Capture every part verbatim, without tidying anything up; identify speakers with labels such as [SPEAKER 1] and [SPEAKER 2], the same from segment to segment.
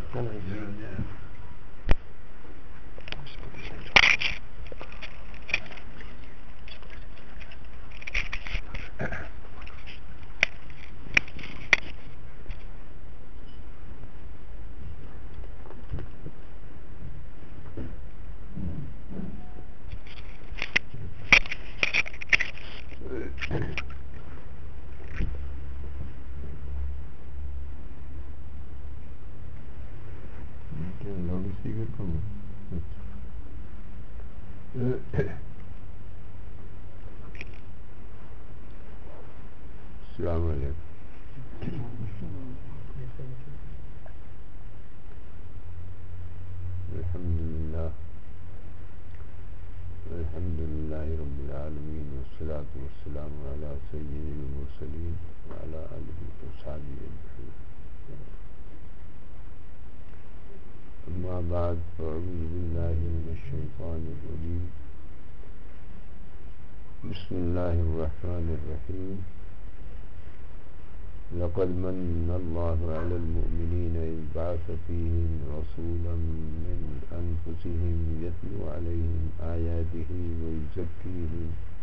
[SPEAKER 1] السلام علیکم. الحمد للہ الحمد للہ رب العالمین والصلاة والسلام علی سید المرسلین وعلی آلہ وصحبہ اجمعین. اما بعد فاعوذ باللہ من الشیطان الرجیم. بسم اللہ الرحمن الرحیم. لقد من اللہ علی المؤمنین اذ بعث فیہم رسولا من انفسہم یتلو علیہم آیاتہ ویزکیہم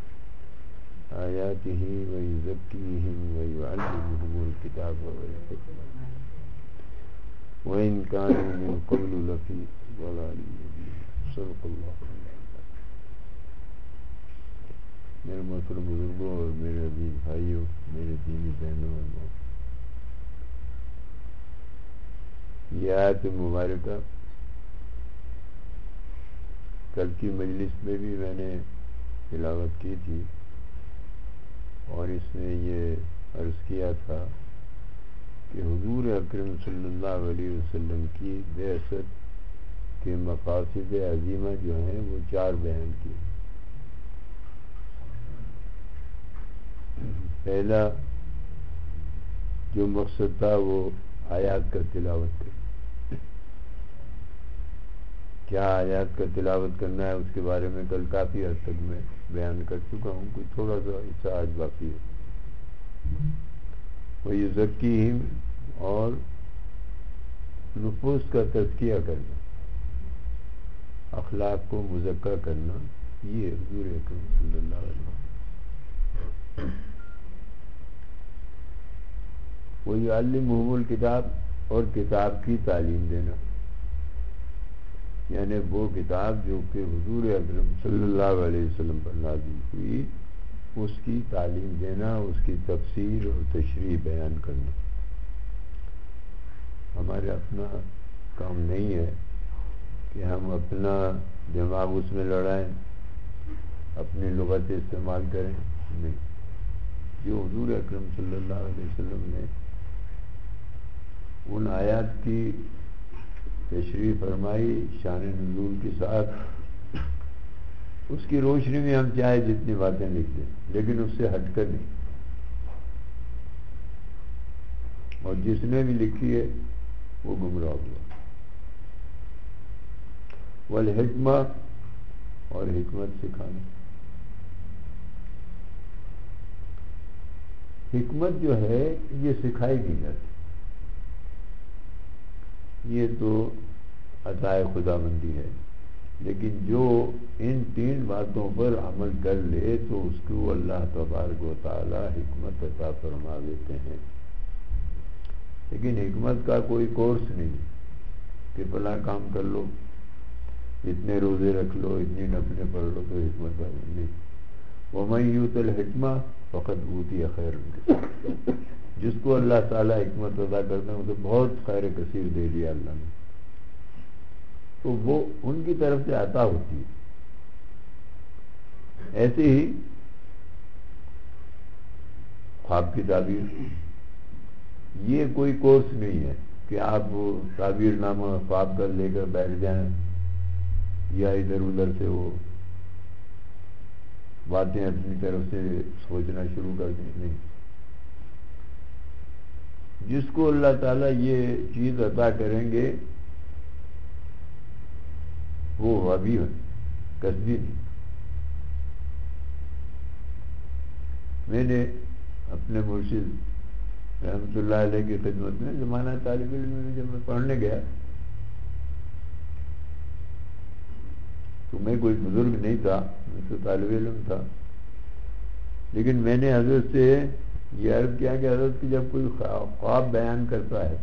[SPEAKER 1] آیاتہ ویزکیہم ویعلمہم الکتاب والحکمۃ وإن كانوا من قبل لفی ضلال مبین. صدق اللہ. میرے محترم بزرگوں اور میرے عزیز بھائیوں، میرے دینی بہنوں اور ماں، یہ آیت مبارکہ کل کی مجلس میں بھی میں نے تلاوت کی تھی، اور اس میں یہ عرض کیا تھا کہ حضور اکرم صلی اللہ علیہ وسلم کی بعثت کے مقاصد عظیمہ جو ہیں وہ چار بیان کی. پہلا جو مقصد تھا وہ آیات کا تلاوت کرنا. کیا آیات کا تلاوت کرنا ہے اس کے بارے میں کل کافی حد تک میں بیان کر چکا ہوں، کچھ تھوڑا سا حصہ آج باقی ہے. وَيُزَكِّيهِمْ، اور نفوس کا تزکیہ کرنا، اخلاق کو مزکہ کرنا، یہ حضور اکرم صلی اللہ علیہ وسلم. وَيُعَلِّمُهُمُ الْكِتَابَ، اور کتاب کی تعلیم دینا، یعنی وہ کتاب جو کہ حضور اکرم صلی اللہ علیہ وسلم پر نازل ہوئی اس کی تعلیم دینا، اس کی تفسیر اور تشریح بیان کرنا. ہمارے اپنا کام نہیں ہے کہ ہم اپنا دماغ اس میں لڑائیں، اپنی لغت استعمال کریں، نہیں. جو حضور اکرم صلی اللہ علیہ وسلم نے ان آیات کی تشریح فرمائی شان نزول کے ساتھ، اس کی روشنی میں ہم چاہے جتنی باتیں لکھ دیں، لیکن اس سے ہٹ کر نہیں. اور جس نے بھی لکھی ہے وہ گمراہ ہوا. والحکمہ، اور حکمت سکھانا. حکمت جو ہے یہ سکھائی نہیں جاتی، یہ تو عطائے خدا بندی ہے. لیکن جو ان تین باتوں پر عمل کر لے تو اس کو اللہ تبارک و تعالی حکمت عطا فرما دیتے ہیں. لیکن حکمت کا کوئی کورس نہیں کہ فلاں کام کر لو، اتنے روزے رکھ لو، اتنی نفلیں پڑھ لو تو حکمت آ جائے. نہیں. وَمَن یُؤْتَ الْحِکْمَةَ فَقَدْ أُوتِیَ خَیْرًا کَثِیرًا. جس کو اللہ تعالیٰ حکمت عطا کرتے ہیں اسے بہت خیر کثیر دے دیا اللہ نے، تو وہ ان کی طرف سے عطا ہوتی ہے. ایسے ہی خواب کی تعبیر، یہ کوئی کورس نہیں ہے کہ آپ وہ تعبیر نامہ خواب کر لے کر بیٹھ جائیں یا ادھر ادھر سے وہ باتیں اپنی طرف سے سوچنا شروع کر دیں. نہیں. جس کو اللہ تعالیٰ یہ چیز عطا کریں گے وہ ابھی کسبی نہیں. میں نے اپنے مرشد رحمۃ اللہ علیہ کی خدمت میں زمانہ طالب علم میں جب میں پڑھنے گیا تو میں کوئی بزرگ نہیں تھا، میں تو طالب علم تھا، لیکن میں نے حضرت سے یہ عرض کیا کہ حضرت کی جب کوئی خواب بیان کرتا ہے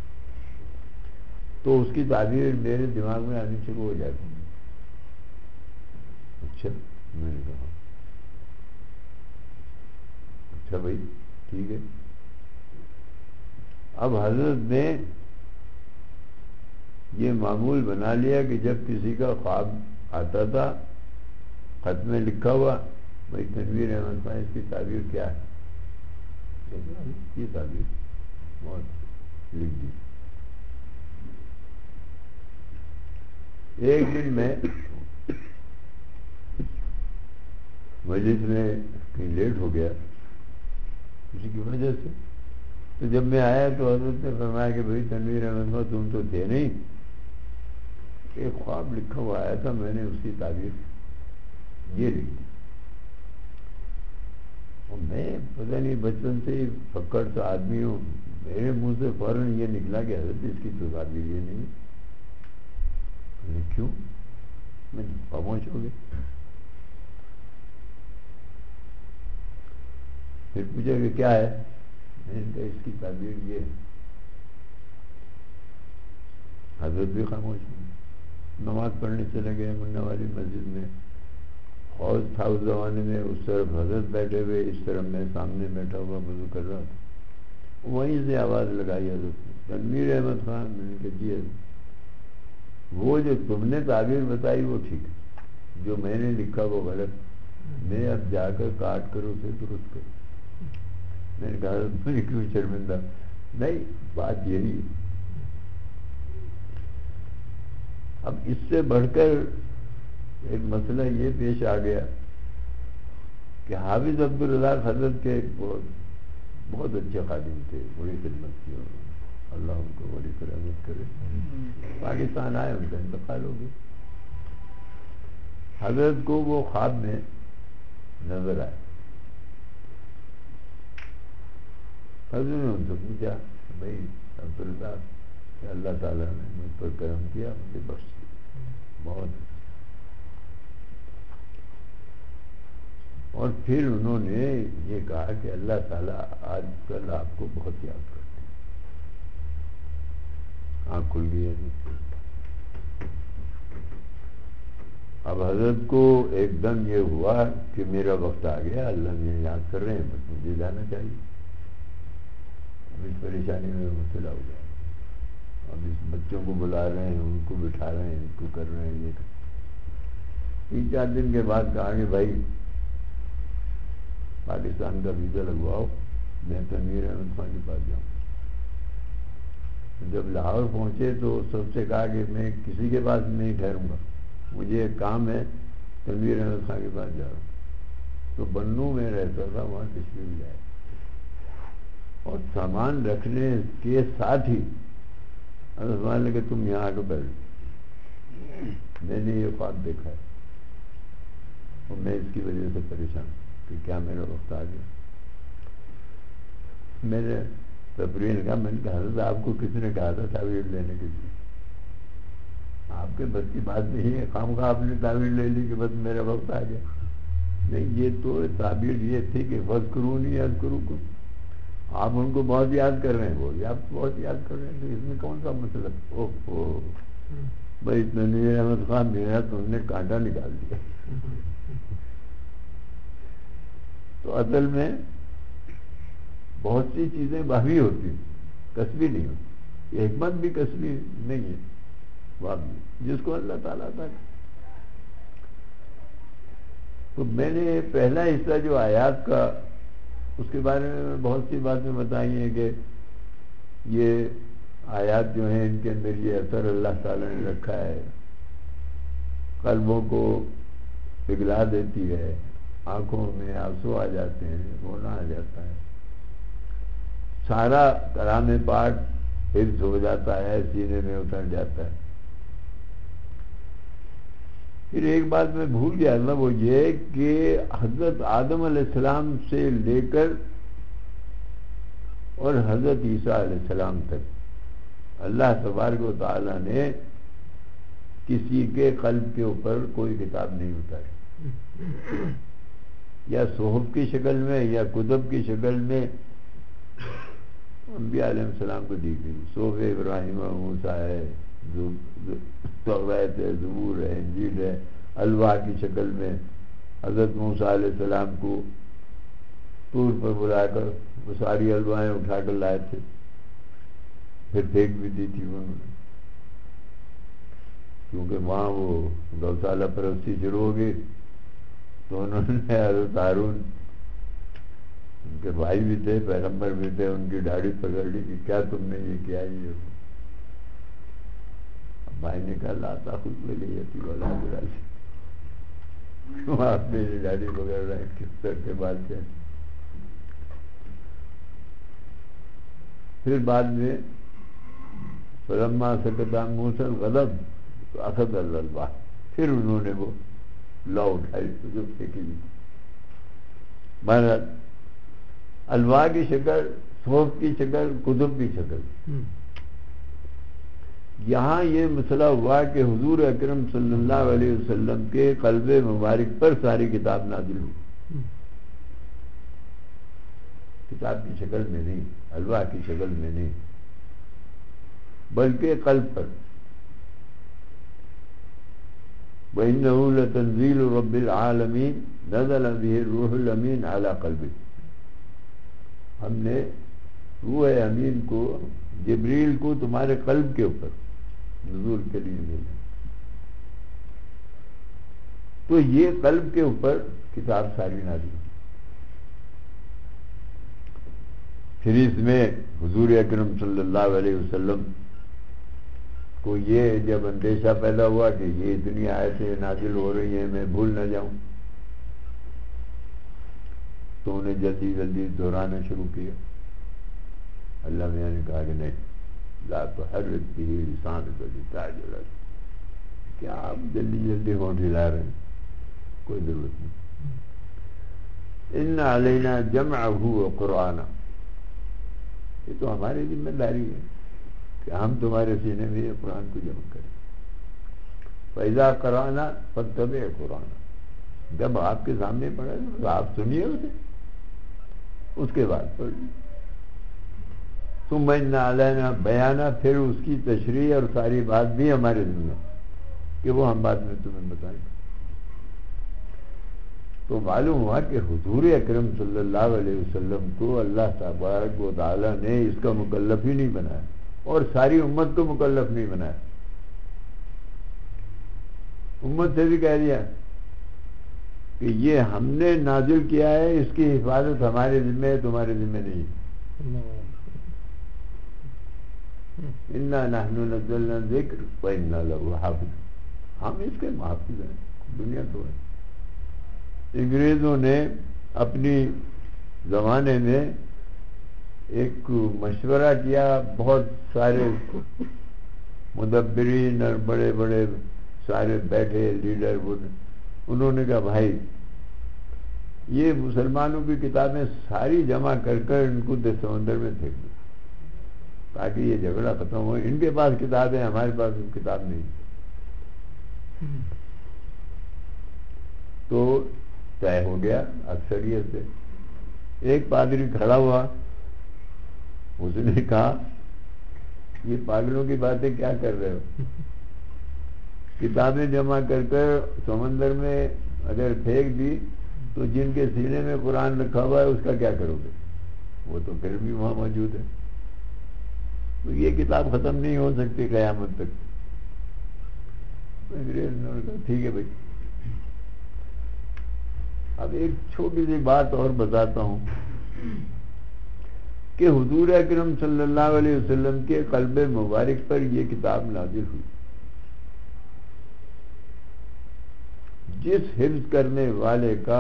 [SPEAKER 1] تو اس کی تعبیر میرے دماغ میں آنی شروع ہو جاتی ہے۔ اچھا، میں نے کہا اچھا بھائی ٹھیک ہے۔ اب حضرت نے یہ معمول بنا لیا کہ جب کسی کا خواب آتا تھا خط میں لکھا ہوا بھائی تنویر احمد خان اس کی تعبیر کیا ہے، یہ تعبیر بہت لکھ دی۔ ایک دن میں مجلس میں کہیں لیٹ ہو گیا کسی کی وجہ سے، تو جب میں آیا تو حضرت نے فرمایا کہ بھائی تنویر احمد خان تم تو تھے نہیں، ایک خواب لکھا ہوا آیا تھا، میں نے اس کی تعبیر یہ لکھ دی۔ اور میں پتہ نہیں بچپن سے ہی پکڑ سا آدمی ہوں، میرے منہ سے فوراً یہ نکلا کہ حضرت اس کی تو تعبیر یہ نہیں ہے۔ میں نے کیوں؟ میں خاموش ہو گیا۔ پھر پوچھا کہ کیا ہے، میں نے کہا اس کی تعبیر یہ ہے۔ حضرت بھی خاموش ہوئی۔ نماز پڑھنے چلے گئے منا والی مسجد میں، حوض تھا اس زمانے میں، اس طرف حضرت بیٹھے ہوئے، اس طرف میں سامنے بیٹھا ہوا وضو کر رہا تھا۔ وہیں سے آواز لگائی حضرت نے، تنویر احمد خان۔ میں نے کہا جی حضرت، وہ جو تم نے تعبیر بتائی وہ ٹھیک ہے، جو میں نے لکھا وہ غلط، میں اب جا کر کاٹ کر اسے درست کروں۔ میں نے کہا حضرت مجھے کیوں شرمندہ؟ نہیں، بات یہی ہے۔ اب اس سے بڑھ کر ایک مسئلہ یہ پیش آ گیا کہ حافظ عبدالرزاق حضرت کے بہت بہت اچھے خادم تھے، بڑی خدمت کی، اور اللہ ان کو بڑی کرامت کرے۔ پاکستان آئے، ان کا انتقال ہو گیا۔ حضرت کو وہ خواب میں نظر آئے۔ حضرت نے ان سے پوچھا بھائی عبدالرزاق کہ اللہ تعالیٰ نے مجھ پر کرم کیا، مجھے بخش دیا، بہت اچھا۔ اور پھر انہوں نے یہ کہا کہ اللہ تعالیٰ آج کل آپ کو بہت یاد کرتے ہیں۔ آنکھ کھل گئی ہے۔ اب حضرت کو ایک دم یہ ہوا کہ میرا وقت آ گیا، اللہ مجھے یاد کر رہے ہیں، بس مجھے جانا چاہیے۔ اب اس پریشانی میں مبتلا ہو گیا، اب اس بچوں کو بلا رہے ہیں، ان کو بٹھا رہے ہیں، ان کو کر رہے ہیں، یہ کر۔ تین چار دن کے بعد کہا کہ بھائی پاکستان کا ویزا لگواؤ، میں تنویر احمد خان کے پاس جاؤں۔ جب لاہور پہنچے تو سب سے کہا کہ میں کسی کے پاس نہیں ٹھہروں گا، مجھے ایک کام ہے، تنویر احمد خان کے پاس جا رہا ہوں۔ تو بنوں میں رہتا تھا، وہاں تشریف لائے، اور سامان رکھنے کے ساتھ ہی حضرت فرمانے لگے تم یہاں آ کے بیٹھ، میں نے یہ خواب دیکھا ہے اور میں اس کی وجہ سے پریشان کہ کیا میرا وقت آ گیا۔ میں نے تفریح کہا، میں نے کہا حضرت آپ کو کس نے کہا تھا تعویذ لینے کے لیے؟ آپ کے بس کی بات نہیں ہے، خام خواہ آپ نے تعویذ لے لی کہ بس میرا وقت آ گیا۔ نہیں، یہ تو تعبیر یہ تھی کہ فَاذْكُرُونِی أَذْكُرُکُم، آپ ان کو بہت یاد کر رہے ہیں، وہ بھی آپ کو بہت یاد کر رہے ہیں، تو اس میں کون سا مسئلہ؟ اوہ اوہ بھائی تنویر احمد خان میرا تو انہوں نے کانٹا نکال دیا۔ تو اصل میں بہت سی چیزیں باہمی ہوتی ہیں، کسبی نہیں ہوتی۔ یہ حکمت بھی کسبی نہیں ہے، باہمی، جس کو اللہ تعالیٰ عطا کرے۔ تو میں نے پہلا حصہ جو آیات کا، اس کے بارے میں بہت سی باتیں بتائی ہیں کہ یہ آیات جو ہیں ان کے اندر یہ اثر اللہ تعالیٰ نے رکھا ہے، قلبوں کو پگھلا دیتی ہے، آنکھوں میں آنسو آ جاتے ہیں، رونا آ جاتا ہے، سارا کلام پاک حفظ ہو جاتا ہے، سینے میں اتر جاتا ہے۔ پھر ایک بات میں بھول گیا تھا، وہ یہ کہ حضرت آدم علیہ السلام سے لے کر اور حضرت عیسیٰ علیہ السلام تک اللہ تبارک و تعالیٰ نے کسی کے قلب کے اوپر کوئی کتاب نہیں اتاری، یا صحف کی شکل میں یا کتب کی شکل میں انبیاء علیہ السلام کو دی گئی. صحف ابراہیم و موسیٰ ہے، توریت ہے، زبور ہے، انجیل ہے. الواح کی شکل میں حضرت موسیٰ علیہ السلام کو طور پر بلا کر وہ ساری الواحیں اٹھا کر لائے تھے، پھر پھینک بھی دی تھی انہوں نے، کیونکہ وہاں وہ گوشالہ پرستی شروع ہو گئی. تو انہوں نے حضرت ہارون، ان کے بھائی بھی تھے، پیغمبر بھی تھے، ان کی داڑھی پکڑ لی کہ کیا تم نے یہ کیا. یہ بھائی نے کہا لا تاخذ بلیتی ولا براسی، تم آپ میری داڑھی پکڑ رہے ہیں، کس طرح کے بال تھے. پھر بعد میں فلما سکت عن موسیٰ الغضب تو اخذ الالواح، پھر انہوں نے وہ لا اٹھائی تو جو پھینکی دی. بہرحال الواح کی شکل، صحف کی شکل، کتب کی شکل. یہاں یہ مسئلہ ہوا کہ حضور اکرم صلی اللہ علیہ وسلم کے قلب مبارک پر ساری کتاب نازل ہوئی، کتاب کی شکل میں نہیں، الواح کی شکل میں نہیں، بلکہ قلب پر. وَإِنَّهُ لَتَنزِيلُ رَبِّ الْعَالَمِينَ نَزَلَ بِهِ الرُّوحُ الْأَمِينُ عَلَى قَلْبِكَ، ہم نے روح امین کو، جبریل کو تمہارے قلب کے اوپر نزول کے لیے بھیجا. تو یہ قلب کے اوپر کتاب ساری نازل ہوئی. پھر اس میں حضور اکرم صلی اللہ علیہ وسلم کو یہ جب اندیشہ پیدا ہوا کہ یہ اتنی آیتیں نازل ہو رہی ہیں، میں بھول نہ جاؤں، تو انہیں جلدی جلدی دہرانا شروع کیا. اللہ میاں نے کہا کہ نہیں، لا تحرک به لسانک لتعجل به، کیا آپ جلدی جلدی ہونٹ ہلا رہے ہیں، کوئی ضرورت نہیں. ان علینا جمعہ وقرآنہ، یہ تو ہماری ذمہ داری ہے کہ ہم تمہارے سینے میں یہ قرآن کو جمع کریں. فإذا قرأنا فاتبع قرآنہ، جب آپ کے سامنے پڑھے تو آپ سنیے اسے، اس کے بعد پڑھیے. ثم ان علینا بیانہ، پھر اس کی تشریح اور ساری بات بھی ہمارے ذمہ کہ وہ ہم بعد میں تمہیں بتائیں. تو معلوم ہوا کہ حضور اکرم صلی اللہ علیہ وسلم کو اللہ تبارک و تعالی نے اس کا مکلف ہی نہیں بنایا، اور ساری امت کو مکلف نہیں بنایا. امت سے بھی کہہ دیا کہ یہ ہم نے نازل کیا ہے، اس کی حفاظت ہمارے ذمہ ہے، تمہارے ذمہ نہیں. انا نحن نزلنا الذکر وانا لہ حافظ، ہم اس کے محافظ ہیں. دنیا تو ہے. انگریزوں نے اپنی زمانے میں ایک مشورہ کیا، بہت سارے مدبرین اور بڑے بڑے سارے بیٹھے لیڈر، انہوں نے کہا بھائی یہ مسلمانوں کی کتابیں ساری جمع کر کر ان کو سمندر میں پھینک دو تاکہ یہ جھگڑا ختم ہو. ان کے پاس کتاب ہے، ہمارے پاس کتاب نہیں. تو طے ہو گیا اکثریت سے. ایک پادری کھڑا ہوا، اس نے کہا یہ پاگلوں کی باتیں کیا کر رہے ہو، کتابیں جمع کر کر سمندر میں اگر پھینک دی تو جن کے سینے میں قرآن رکھا ہوا ہے اس کا کیا کرو گے، وہ تو پھر بھی وہاں موجود ہے. تو یہ کتاب ختم نہیں ہو سکتی قیامت تک. انگریز نے کہا ٹھیک ہے بھائی. اب ایک چھوٹی سی بات اور بتاتا ہوں کہ حضور اکرم صلی اللہ علیہ وسلم کے قلب مبارک پر یہ کتاب نازل ہوئی. جس حفظ کرنے والے کا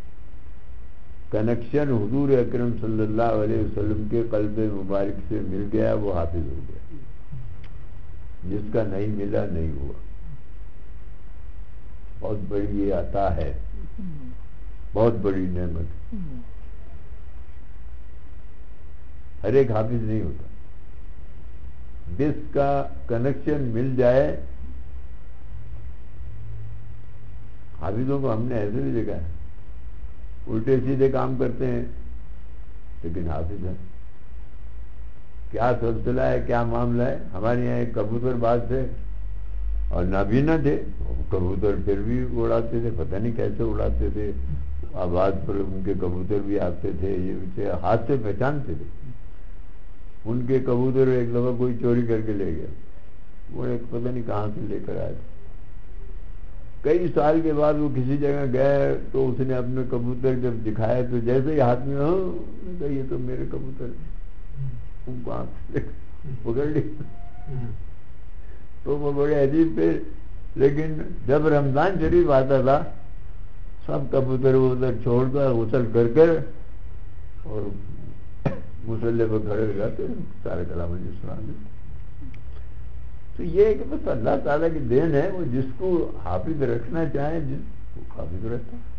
[SPEAKER 1] کنیکشن حضور اکرم صلی اللہ علیہ وسلم کے قلب مبارک سے مل گیا وہ حافظ ہو گیا، جس کا نہیں ملا نہیں ہوا. بہت بڑی یہ عطا ہے، بہت بڑی نعمت. ہر ایک حافظ نہیں ہوتا. جس کا کنیکشن مل جائے حافظوں کو ہم نے ایسے بھی دیکھا ہے، الٹے سیدھے کام کرتے ہیں لیکن حافظ ہیں. کیا سلسلہ ہے، کیا معاملہ ہے. ہمارے یہاں ایک کبوتر باز تھے اور نابینا تھے، کبوتر پھر بھی اڑاتے تھے، پتہ نہیں کیسے اڑاتے تھے، آواز پر ان کے کبوتر بھی آتے تھے، یہ بھی تھے، ہاتھ سے پہچانتے تھے. ان کے کبوتر ایک دفعہ کوئی چوری کر کے لے گیا، وہ ایک پتہ نہیں کہاں سے لے کر آئے تھے. کئی سال کے بعد وہ کسی جگہ گئے تو اس نے اپنے کبوتر جب دکھائے تو جیسے ہی ہاتھ میں، ہاں یہ تو میرے کبوتر ہیں، ان کو ہاتھ سے پکڑ لی. تو وہ بڑے عجیب تھے، لیکن جب رمضان شریف آتا تھا سب کبوتر ادھر چھوڑ کر غسل کر کر اور مسلح پہ کھڑے ہو جاتے سارے کلام جو سنا دے. تو یہ ہے کہ بس اللہ تعالیٰ کی دین ہے، وہ جس کو حافظ رکھنا چاہیں جس کو حافظ رکھتا ہے.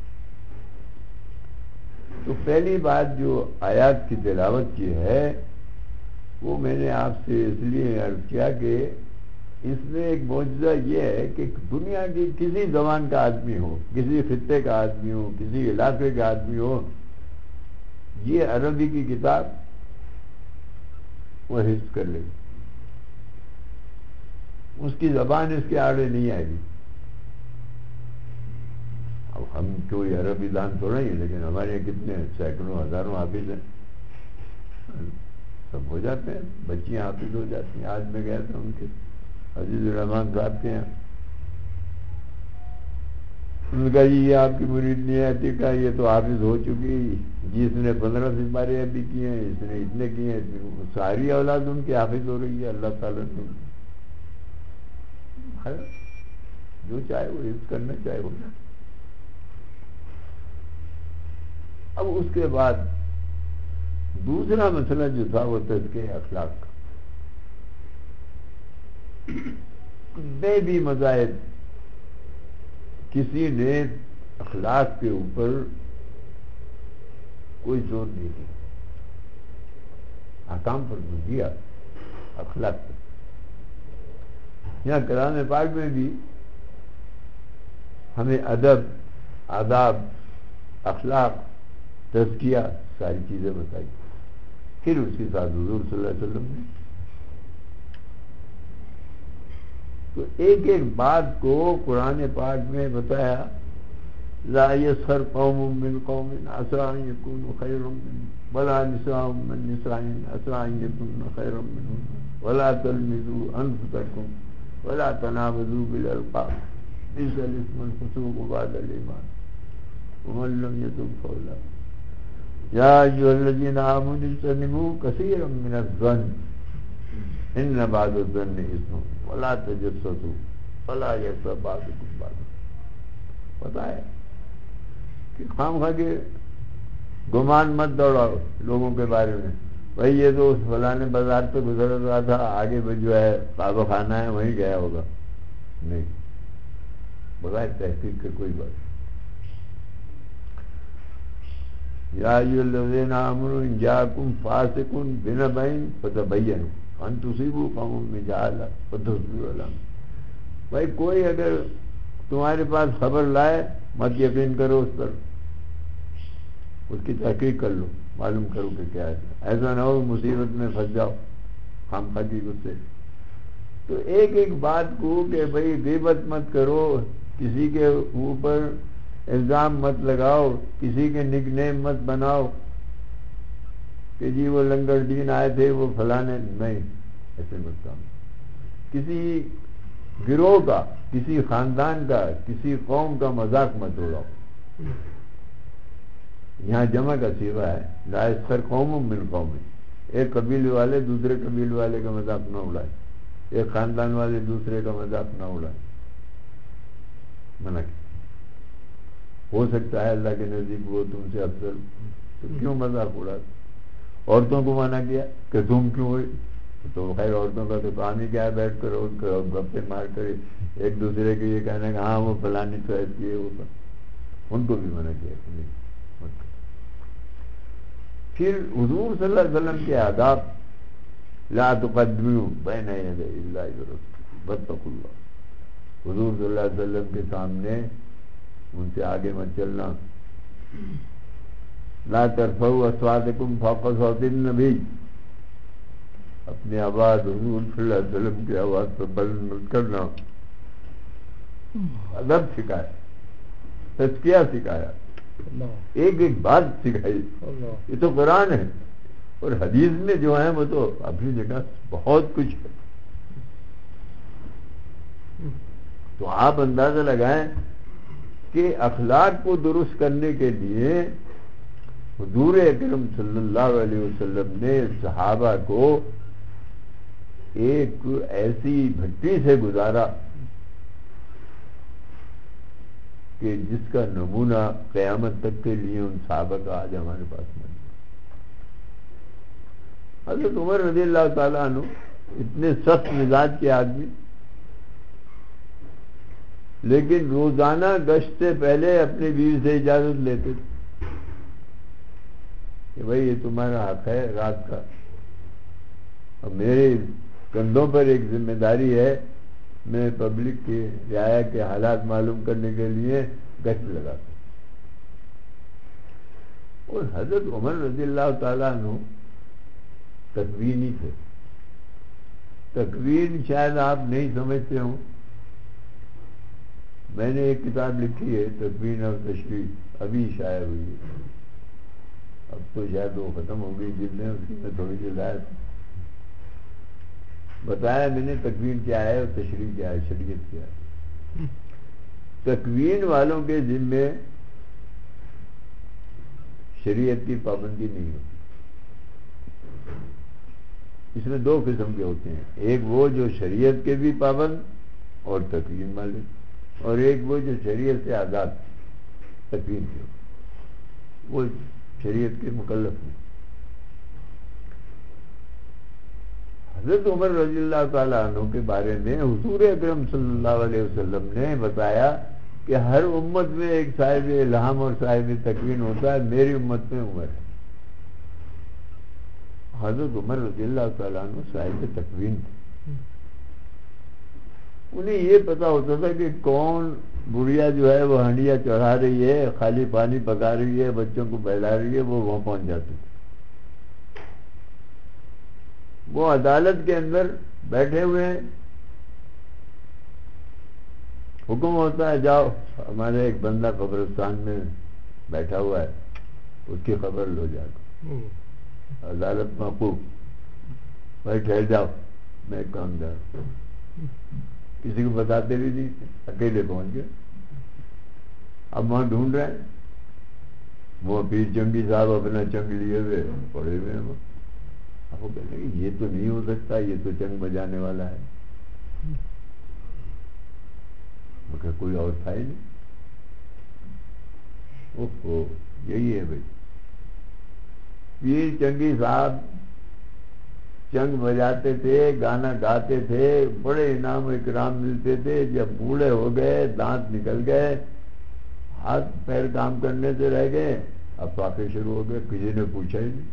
[SPEAKER 1] تو پہلی بات جو آیات کی تلاوت کی ہے وہ میں نے آپ سے اس لیے عرض کیا کہ اس میں ایک معجزہ یہ ہے کہ دنیا کی کسی زبان کا آدمی ہو، کسی خطے کا آدمی ہو، کسی علاقے کا آدمی ہو، یہ عربی کی کتاب وہ حفظ کر لے گی، اس کی زبان اس کے آڑے نہیں آئے گی. اب ہم کوئی عربی دان تو نہیں، لیکن ہمارے یہاں کتنے سینکڑوں ہزاروں حافظ ہیں، سب ہو جاتے ہیں، بچیاں حافظ ہو جاتی ہیں. آج میں گیا تھا ان کے عزیز الرحمان صاحب کے یہاں، انہوں نے کہا جی یہ آپ کی مرید نہیں ہے عتیقہ، یہ تو حافظ ہو چکی جی، اس نے پندرہ سپارے ابھی کیے ہیں، اس نے اتنے کیے ہیں، ساری اولاد ان کی حافظ ہو رہی ہے. اللہ تعالیٰ نے جو چاہے وہ حفظ کرنا چاہے ہو جائے. اب اس کے بعد دوسرا مسئلہ جو تھا وہ تزکیہ اخلاق کا. بے بھی مذاہب کسی نے اخلاق کے اوپر کوئی زور نہیں دیا، احکام پر تو دیا، اخلاق پر. یہاں کلام پاک میں بھی ہمیں ادب، آداب، اخلاق، تزکیہ ساری چیزیں بتائی. پھر اس کے ساتھ حضور صلی اللہ علیہ وسلم نے تو ایک ایک بات کو قرآن پاک میں بتایا. لا يسخر قوم من قوم عسى ان يكونوا خيرا منهم ولا نساء من نساء عسى ان يكون خيرا منهم ولا تلمزوا انفسكم ولا تنابزوا بالالقاب بئس الاسم الفسوق بعد الايمان ومن لم يتب فاولئك يا ايها الذين امنوا اجتنبوا كثيرا من الظن ان بعض الظن اثم ولا تجسسوا ولا يغتب بعضكم بعضا. پتہ ہے کہ خام خواہ کے گمان مت دوڑاؤ لوگوں کے بارے میں، بھائی یہ تو اس فلاں بازار سے گزر رہا تھا، آگے بھی جو ہے بابا خانہ ہے وہیں گیا ہوگا. نہیں، بغیر تحقیق کے کوئی بات. یا ایھا الذین آمنوا ان جاءکم فاسق بنبأ فتبینوا ان تصیبوا قوما بجہالہ فتصبحوا علی ما. بھائی کوئی اگر تمہارے پاس خبر لائے مت یقین کرو اس پر، اس کی تحقیق کر لو، معلوم کرو کہ کیا ہے، ایسا نہ ہو مصیبت میں پھنس جاؤ خام خواہ کی غصے. تو ایک ایک بات کو کہ بھائی غیبت مت کرو، کسی کے اوپر الزام مت لگاؤ، کسی کے نک نیم مت بناؤ کہ جی وہ لنگر دین آئے تھے وہ فلانے، نہیں، ایسے مت کام. کسی گروہ کا، کسی خاندان کا، کسی قوم کا مذاق مت اڑاؤ. یہاں جمع کا صیغہ ہے، لا یسخر قوم من قوم، ایک قبیلے والے دوسرے قبیلے والے کا مذاق نہ اڑائے، ایک خاندان والے دوسرے کا مذاق نہ اڑائے. منع کیا. ہو سکتا ہے اللہ کے نزدیک وہ تم سے افضل، تو کیوں مذاق اڑاتے. عورتوں کو منع کیا کہ تم کیوں ہوئی، تو خیر عورتوں کا تو کام ہی کیا ہے، بیٹھ کر اور گپے مار کر ایک دوسرے کے یہ کہنا کہ ہاں وہ فلانی تو ایسی ہے وہ. ان کو بھی منع کیا کہ نہیں مت. پھر حضور صلی اللہ علیہ وسلم کے آداب، لا تقدموا بین یدی اللہ ورسولہ واتقوا اللہ. حضور صلی اللہ علیہ وسلم کے سامنے ان سے آگے مت چلنا. لا ترفعوا اصواتکم فوق صوت النبی، اپنی آواز حضور صلی اللہ علیہ وسلم کی آواز پر بلند مت کرنا. ادب سکھایا، تزکیہ سکھایا، ایک ایک بات سکھائی. یہ تو قرآن ہے، اور حدیث میں جو ہے وہ تو اپنی جگہ بہت کچھ ہے. تو آپ اندازہ لگائیں کہ اخلاق کو درست کرنے کے لیے حضور اکرم صلی اللہ علیہ وسلم نے صحابہ کو ایک ایسی بھٹی سے گزارا کہ جس کا نمونہ قیامت تک کے لیے ان صحابہ کا آج ہمارے پاس نہیں. حضرت عمر رضی اللہ تعالیٰ عنہ اتنے سخت مزاج کے آدمی، لیکن روزانہ گشت سے پہلے اپنی بیوی سے اجازت لیتے تھے کہ بھائی یہ تمہارا حق ہے رات کا، اور میرے کندھوں پر ایک ذمہ داری ہے، میں پبلک کی رعایا کے حالات معلوم کرنے کے لیے گشت لگاتا ہوں. اور حضرت عمر رضی اللہ تعالیٰ عنہ تکوینی تھے. تکوین شاید آپ نہیں سمجھتے ہوں. میں نے ایک کتاب لکھی ہے تکوین اور تشریح، ابھی شائع ہوئی ہے، اب تو شاید وہ ختم ہو گئی جلد میں، اس کی میں تھوڑی سی لائق بتایا میں نے تکوین کیا ہے اور تشریح کیا ہے، شریعت کیا ہے. تکوین والوں کے ذمے شریعت کی پابندی نہیں ہوتی. اس میں دو قسم کے ہوتے ہیں، ایک وہ جو شریعت کے بھی پابند اور تکوین والے، اور ایک وہ جو شریعت سے آزاد تکوین کے، وہ شریعت کے مکلف ہیں. حضرت عمر رضی اللہ تعالیٰ عنہ کے بارے میں حضور اکرم صلی اللہ علیہ وسلم نے بتایا کہ ہر امت میں ایک صاحب الہام اور صاحب تکوین ہوتا ہے، میری امت میں عمر ہے. حضرت عمر رضی اللہ تعالیٰ عنہ صاحب تکوین تھے. انہیں یہ پتا ہوتا تھا کہ کون بڑھیا جو ہے وہ ہنڈیا چڑھا رہی ہے، خالی پانی پکا رہی ہے، بچوں کو بہلا رہی ہے، وہ وہاں پہنچ جاتے تھے. وہ عدالت کے اندر بیٹھے ہوئے ہیں، حکم ہوتا ہے جاؤ، ہمارے ایک بندہ قبرستان میں بیٹھا ہوا ہے، اس کی خبر لو جا کر. عدالت موقوف، بھائی ٹھہر جاؤ، میں ایک کام جا رہا ہوں. کسی کو بتاتے بھی نہیں، اکیلے پہنچ گئے. اب وہاں ڈھونڈ رہے ہیں، وہ پیر چنگی صاحب اپنا چنگ لیے ہوئے پڑے ہوئے ہیں. اب وہ کہتے ہیں کہ یہ تو نہیں ہو سکتا، یہ تو چنگ بجانے والا ہے. مگر کوئی اور تھا ہی نہیں. اوہو، یہی ہے بھائی، پیر چنگی صاحب چنگ بجاتے تھے، گانا گاتے تھے، بڑے انعام و اکرام ملتے تھے. جب بوڑھے ہو گئے، دانت نکل گئے، ہاتھ پیر کام کرنے سے رہ گئے، اب فاقے شروع ہو گئے، کسی نے پوچھا ہی نہیں.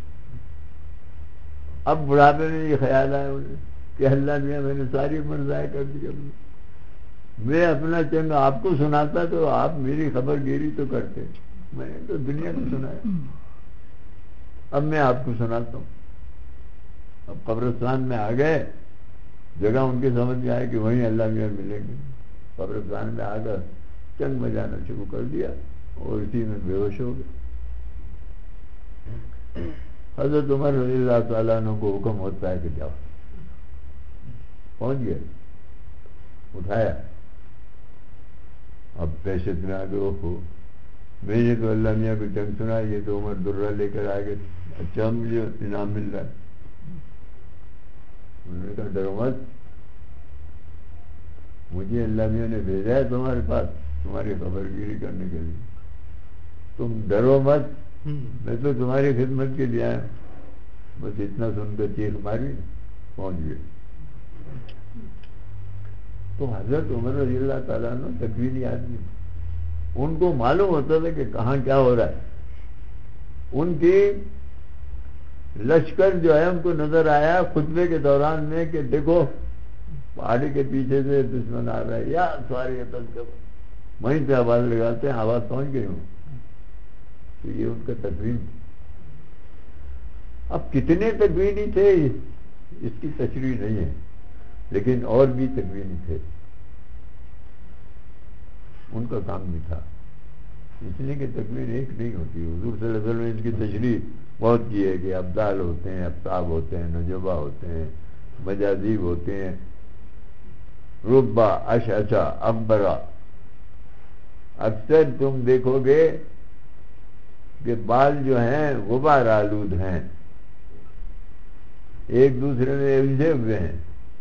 [SPEAKER 1] اب بڑھاپے میں یہ خیال آیا انہیں کہ اللہ میاں میں نے ساری عمر ضائع کر دی. میں اپنا چنگ آپ کو سناتا تو آپ میری خبر گیری تو کرتے، میں نے تو دنیا کو سنایا، اب میں آپ کو سناتا ہوں. اب قبرستان میں آ گئے، جگہ ان کی سمجھ میں آئے کہ وہیں اللہ میاں ملیں گے. قبرستان میں آ کر چنگ بجانا شروع کر دیا اور اسی میں بے ہوش ہو گئے. حضرت عمر رضی اللہ تعالیٰ عنہ کو حکم ہوتا ہے کہ جاؤ. پہنچ گئے، اٹھایا. اب دہشت میں آ گئے، ہو میں نے تو اللہ میاں کو چنگ سنا، یہ تو عمر درہ لے کر آ گئے، اچھا مجھے انعام مل رہا ہے. انہوں نے کہا ڈرو مت، مجھے اللہ میاں نے بھیجا ہے تمہارے پاس تمہاری خبر گیری کرنے کے لیے، تم ڈرو مت، میں تو تمہاری خدمت کے لیے آیا ہوں. بس اتنا سن کر چیخ ماری، پہنچ گئے. تو حضرت عمر رضی اللہ تعالیٰ عنہ تکوینی آدمی، ان کو معلوم ہوتا تھا کہ کہاں کیا ہو رہا ہے. ان کی لشکر جو ہے ان کو نظر آیا خطبے کے دوران میں کہ دیکھو پہاڑی کے پیچھے سے دشمن آ رہا ہے، یا سواری تذکر وہیں سے آواز لگاتے ہیں آواز پہنچ گئی ہوں، تو یہ ان کا تکوین تھی۔ اب کتنے تکوینی تھے اس کی تشریح نہیں ہے، لیکن اور بھی تکوینی تھے، ان کا کام بھی تھا، اس لیے کہ تکوین ایک نہیں ہوتی۔ حضور صلی اللہ علیہ وسلم نے اس کی تشریح بہت کی ہے کہ ابدال ہوتے ہیں، ابتاب ہوتے ہیں، نجبہ ہوتے ہیں، مجاذیب ہوتے ہیں، ربا، اشعثا، اکبرا۔ اکثر تم دیکھو گے کہ بال جو ہیں غبار آلود ہیں، ایک دوسرے میں الجھے ہوئے ہیں،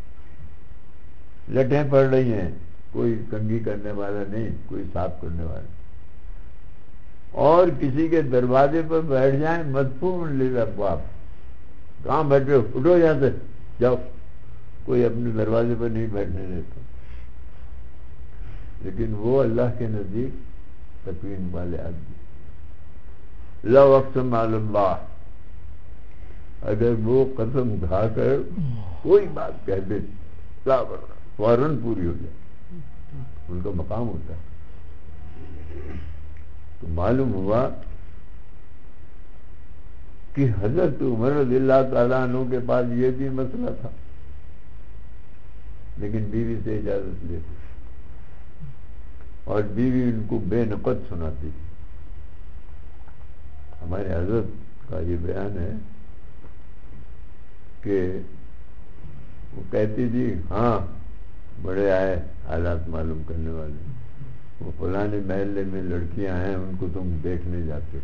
[SPEAKER 1] لٹیں پڑ رہی ہیں، کوئی کنگھی کرنے والا نہیں، کوئی صاف کرنے والا نہیں، اور کسی کے دروازے پر بیٹھ جائیں مدفون للابواب، کہاں بیٹھے ہو، اٹھو یہاں سے جاؤ، کوئی اپنے دروازے پر نہیں بیٹھنے دیتا، لیکن وہ اللہ کے نزدیک تکوین والے آدمی۔ لو اقسم علی اللہ، اگر وہ قسم کھا کر کوئی بات کہہ دے فوراً پوری ہو جائے، ان کا مقام ہوتا ہے۔ تو معلوم ہوا کہ حضرت عمر رضی اللہ تعالیٰ عنہ کے پاس یہ بھی مسئلہ تھا، لیکن بیوی سے اجازت لیتے، اور بیوی ان کو بے نقد سناتی تھی۔ ہمارے حضرت کا یہ بیان ہے کہ وہ کہتی تھی ہاں بڑے آئے حالات معلوم کرنے والے، وہ فلانے محلے میں لڑکیاں ہیں، ان کو تم دیکھنے جاتے۔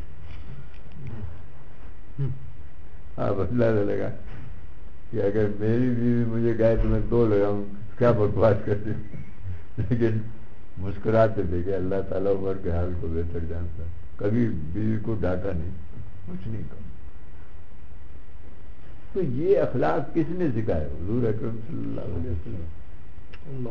[SPEAKER 1] اب اندازہ لگا کہ اگر میری بیوی مجھے کہے تو میں دو لگاؤں، کیا بکواس کرتے، لیکن مسکراتے تھے کہ اللہ تعالیٰ عمر کے حال کو بہتر جانتا، کبھی بیوی کو ڈانٹا نہیں، کچھ نہیں کہا۔ تو یہ اخلاق کس نے سکھائے؟ حضور اکرم صلی اللہ علیہ وسلم۔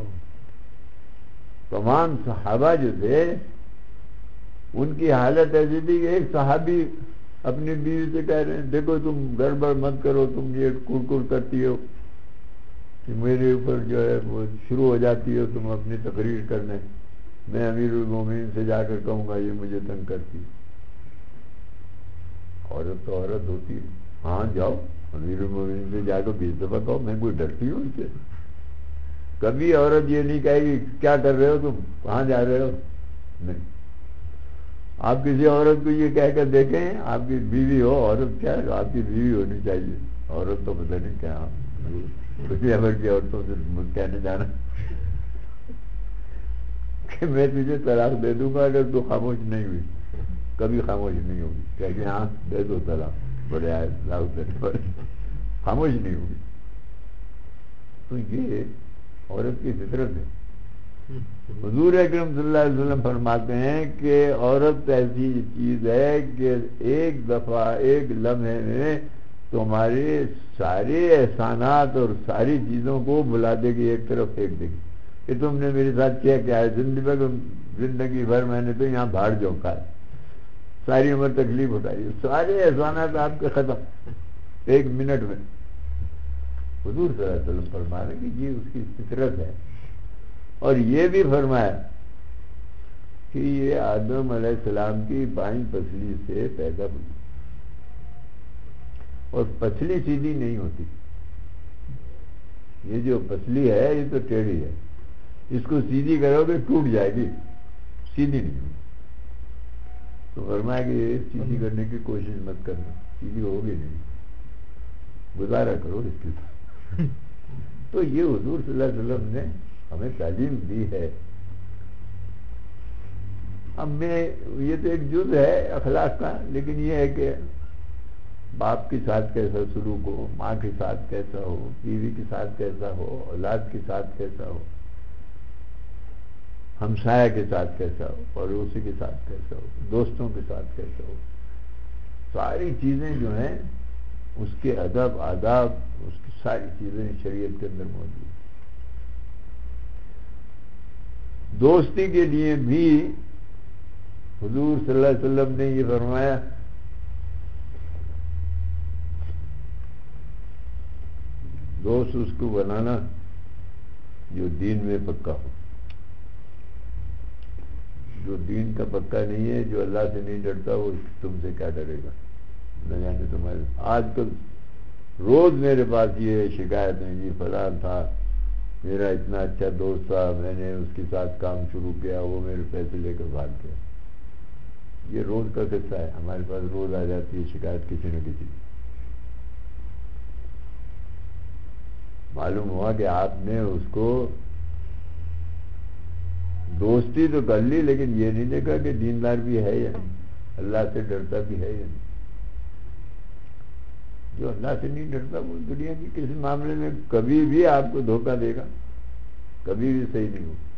[SPEAKER 1] تمام صحابہ جو تھے ان کی حالت ایسی تھی کہ ایک صحابی اپنی بیوی سے کہہ رہے ہیں دیکھو تم گڑبڑ مت کرو، تم یہ کڑکڑ کرتی ہو کہ میرے اوپر جو ہے وہ شروع ہو جاتی ہو تم اپنی تقریر کرنے، میں امیر المومنین سے جا کر کہوں گا یہ مجھے تنگ کرتی۔ عورت تو عورت ہوتی ہے، ہاں جاؤ امیر المومنین سے جا کر بیس دفعہ کہو، میں کوئی ڈرتی ہوں ان سے؟ کبھی عورت یہ نہیں کہے گی کیا کر رہے ہو تم، کہاں جا رہے ہو، نہیں۔ آپ کسی عورت کو یہ کہہ کر دیکھیں، آپ کی بیوی ہو، عورت کیا ہے، آپ کی بیوی ہونی چاہیے، عورت تو پتہ نہیں کیا دنیا بھر کی عورتوں سے کہنے جانا کہ میں تجھے طلاق دے دوں گا اگر تو خاموش نہیں ہوئی، کبھی خاموش نہیں ہوگی، کہ ہاں دے دو طلاق، بڑے آئے لاؤ پر خاموش نہیں ہوگی۔ تو یہ عورت کی فطرت ہے۔ حضور اکرم صلی اللہ علیہ وسلم فرماتے ہیں کہ عورت ایسی چیز ہے کہ ایک دفعہ ایک لمحے میں تمہارے سارے احسانات اور ساری چیزوں کو بلا دے گی، ایک طرف پھینک دے گی کہ تم نے میرے ساتھ کیا کیا ہے، زندگی زندگی بھر میں نے تو یہاں بھاڑ جھونکا ہے، ساری عمر تکلیف اٹھائی، سارے احسانات آپ کے ختم ایک منٹ میں۔ حضور صلی اللہ علیہ وسلم فرما رہے کہ یہ اس کی فطرت ہے، اور یہ بھی فرمایا کہ یہ آدم علیہ السلام کی بائیں پسلی سے پیدا ہوئی، اور پسلی سیدھی نہیں ہوتی، یہ جو پسلی ہے یہ تو ٹیڑھی ہے، اس کو سیدھی کرو گے ٹوٹ جائے گی، سیدھی نہیں ہوگی۔ تو فرمایا کہ یہ سیدھی کرنے کی کوشش مت کرنا، سیدھی ہوگی نہیں، گزارا کرو اس کے ساتھ۔ تو یہ حضور صلی اللہ علیہ وسلم نے ہمیں تعلیم دی ہے۔ اب میں یہ تو ایک جز ہے اخلاق کا، لیکن یہ ہے کہ باپ کے ساتھ کیسا سلوک ہو، ماں کے ساتھ کیسا ہو، بیوی کے ساتھ کیسا ہو، اولاد کے ساتھ کیسا ہو، ہمسایہ کے ساتھ کیسا ہو، پڑوسی کے ساتھ کیسا ہو، دوستوں کے ساتھ کیسا ہو، ساری چیزیں جو ہیں اس کے ادب آداب، اس کی ساری چیزیں شریعت کے اندر موجود ہیں۔ دوستی کے لیے بھی حضور صلی اللہ علیہ وسلم نے یہ فرمایا دوست اس کو بنانا جو دین میں پکا ہو، جو دین کا پکا نہیں ہے، جو اللہ سے نہیں ڈرتا، وہ تم سے کیا ڈرے گا؟ نہ جانے تمہارے آج کل روز میرے پاس یہ شکایت ہے، جی فلاں تھا میرا اتنا اچھا دوست تھا، میں نے اس کے ساتھ کام شروع کیا، وہ میرے پیسے لے کر بھاگ گیا۔ یہ روز کا قصہ ہے، ہمارے پاس روز آ جاتی ہے شکایت کسی نہ کسی۔ معلوم ہوا کہ آپ نے اس کو دوستی تو کر لی، لیکن یہ نہیں دیکھا کہ دیندار بھی ہے یا نہیں، اللہ سے ڈرتا بھی ہے یا نہیں۔ جو اللہ سے نہیں ڈرتا وہ دنیا کی کسی معاملے میں کبھی بھی آپ کو دھوکہ دے گا، کبھی بھی صحیح نہیں ہوگا۔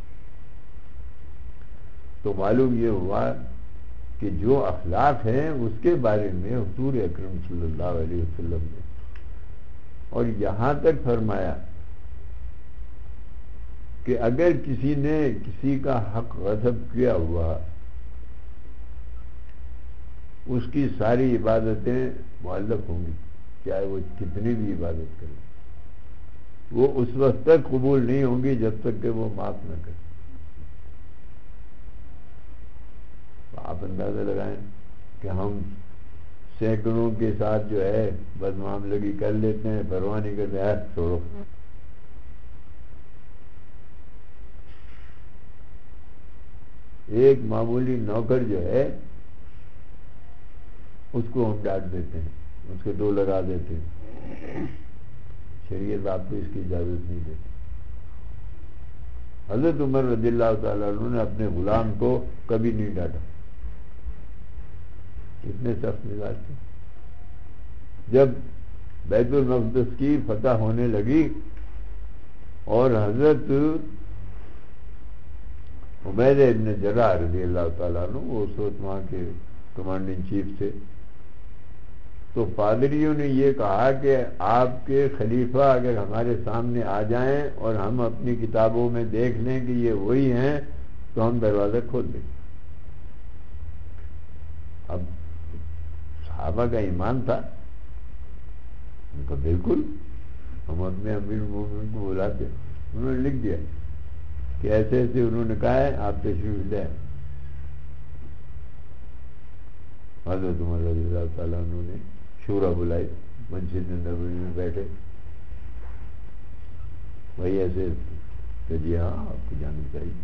[SPEAKER 1] تو معلوم یہ ہوا کہ جو اخلاق ہیں اس کے بارے میں حضور اکرم صلی اللہ علیہ وسلم نے اور یہاں تک فرمایا کہ اگر کسی نے کسی کا حق غصب کیا ہوا، اس کی ساری عبادتیں معلق ہوں گی، چاہے وہ کتنی بھی عبادت کرے، وہ اس وقت تک قبول نہیں ہوں گی جب تک کہ وہ معاف نہ کرے۔ آپ اندازہ لگائیں کہ ہم سینکڑوں کے ساتھ جو ہے بدمعاملگی کر لیتے ہیں، پرواہ نہیں کرتے، ہے چھوڑو۔ ایک معمولی نوکر جو ہے اس کو ہم ڈانٹ دیتے ہیں، اس کے دو لگا دیتے ہیں، شریعت آپ کو اس کی اجازت نہیں دیتی۔ حضرت عمر رضی اللہ تعالیٰ عنہ نے اپنے غلام کو کبھی نہیں ڈانٹا، اتنے سخت مزاج تھے۔ جب بیت المقدس کی فتح ہونے لگی اور حضرت عبیدہ ابن جراح رضی اللہ تعالیٰ عنہ وہ اس وقت وہاں کے کمانڈر ان چیف تھے، تو پادریوں نے یہ کہا کہ آپ کے خلیفہ اگر ہمارے سامنے آ جائیں اور ہم اپنی کتابوں میں دیکھ لیں کہ یہ وہی ہیں تو ہم دروازہ کھول دیں۔ اب صحابہ کا ایمان تھا، ان کا بالکل، ہم اپنے امیر المومنین کو بلاتے، انہوں نے لکھ دیا کہ ایسے ایسے انہوں نے کہا ہے، آپ تشریف لیں۔ حضرت عمر رضی اللہ تعالیٰ عنہ نے شورا بلائی، مسجد نبوی میں بیٹھے، وہی ایسے کہ جی ہاں آپ کو جانا چاہیے،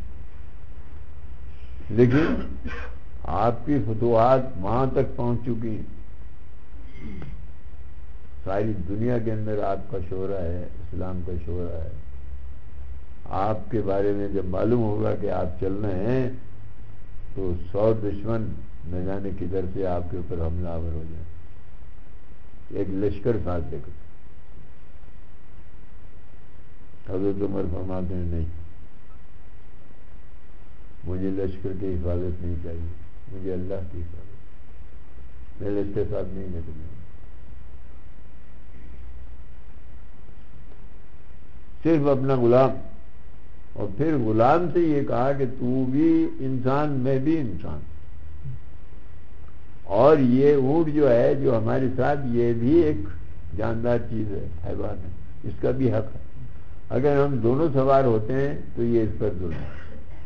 [SPEAKER 1] لیکن آپ کی فتوحات وہاں تک پہنچ چکی ہیں، ساری دنیا کے اندر آپ کا شعرا ہے، اسلام کا شعرا ہے، آپ کے بارے میں جب معلوم ہوگا کہ آپ چل رہے ہیں تو سو دشمن نہ جانے کدھر سے آپ کے اوپر حملہ آور ہو جائے، ایک لشکر ساتھ لے کر۔ حضرت عمر فرماتے ہیں نہیں، مجھے لشکر کی حفاظت نہیں چاہیے، مجھے اللہ کی حفاظت، میں لشکر ساتھ نہیں لے کر جاؤں، صرف اپنا غلام۔ اور پھر غلام سے یہ کہا کہ تو بھی انسان میں بھی انسان، اور یہ اونٹ جو ہے جو ہمارے ساتھ، یہ بھی ایک جاندار چیز ہے، حیوان ہے، اس کا بھی حق ہے، اگر ہم دونوں سوار ہوتے ہیں تو یہ اس پر ظلم ہے۔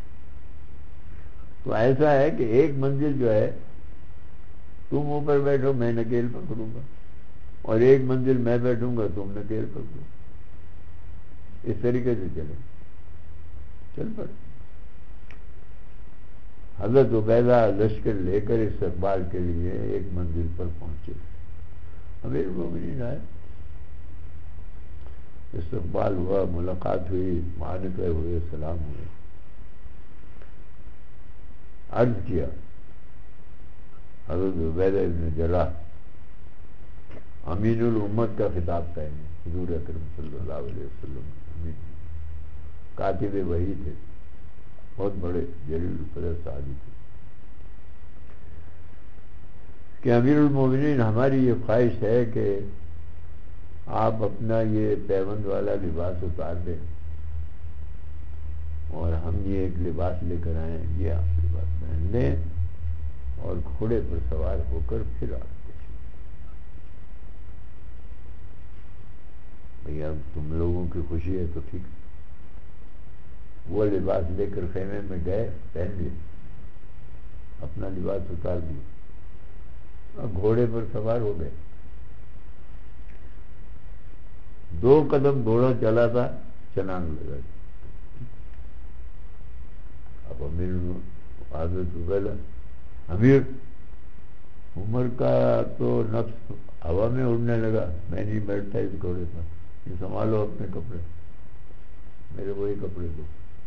[SPEAKER 1] تو ایسا ہے کہ ایک منزل جو ہے تم اوپر بیٹھو میں نکیل پکڑوں گا، اور ایک منزل میں بیٹھوں گا تم نکیل پکڑو، اس طریقے سے چلے، چل پڑے۔ حضرت عبیدہ لشکر لے کر استقبال کے لیے ایک منزل پر پہنچے، امیر المومنین آئے، استقبال ہوا، ملاقات ہوئی، معانقے ہوئے، سلام ہوئے، عرض کیا حضرت عبیدہ ابن جراح امین الامت کا خطاب کریں گے، حضور اکرم صلی اللہ علیہ وسلم امین کاتب وحی تھے، بہت بڑے جلیل القدر صحابی تھے، کہ امیر المومنین ہماری یہ خواہش ہے کہ آپ اپنا یہ پیوند والا لباس اتار دیں اور ہم یہ ایک لباس لے کر آئیں، یہ آپ لباس پہن لیں اور گھوڑے پر سوار ہو کر پھر آپ دیکھیں۔ بھئی اب تم لوگوں کی خوشی ہے تو ٹھیک ہے، وہ لباس لے کر خیمے میں گئے، پہن لیے، اپنا لباس اتار دیا اور گھوڑے پر سوار ہو گئے. دو قدم گھوڑا چلا تھا چلانگ لگا. اب امیر حضرت عبیدہ امیر عمر کا تو نفس ہوا میں اڑنے لگا. میں نہیں بیٹھتا اس گھوڑے پر, یہ سنبھالو اپنے کپڑے, میرے وہی کپڑے دو.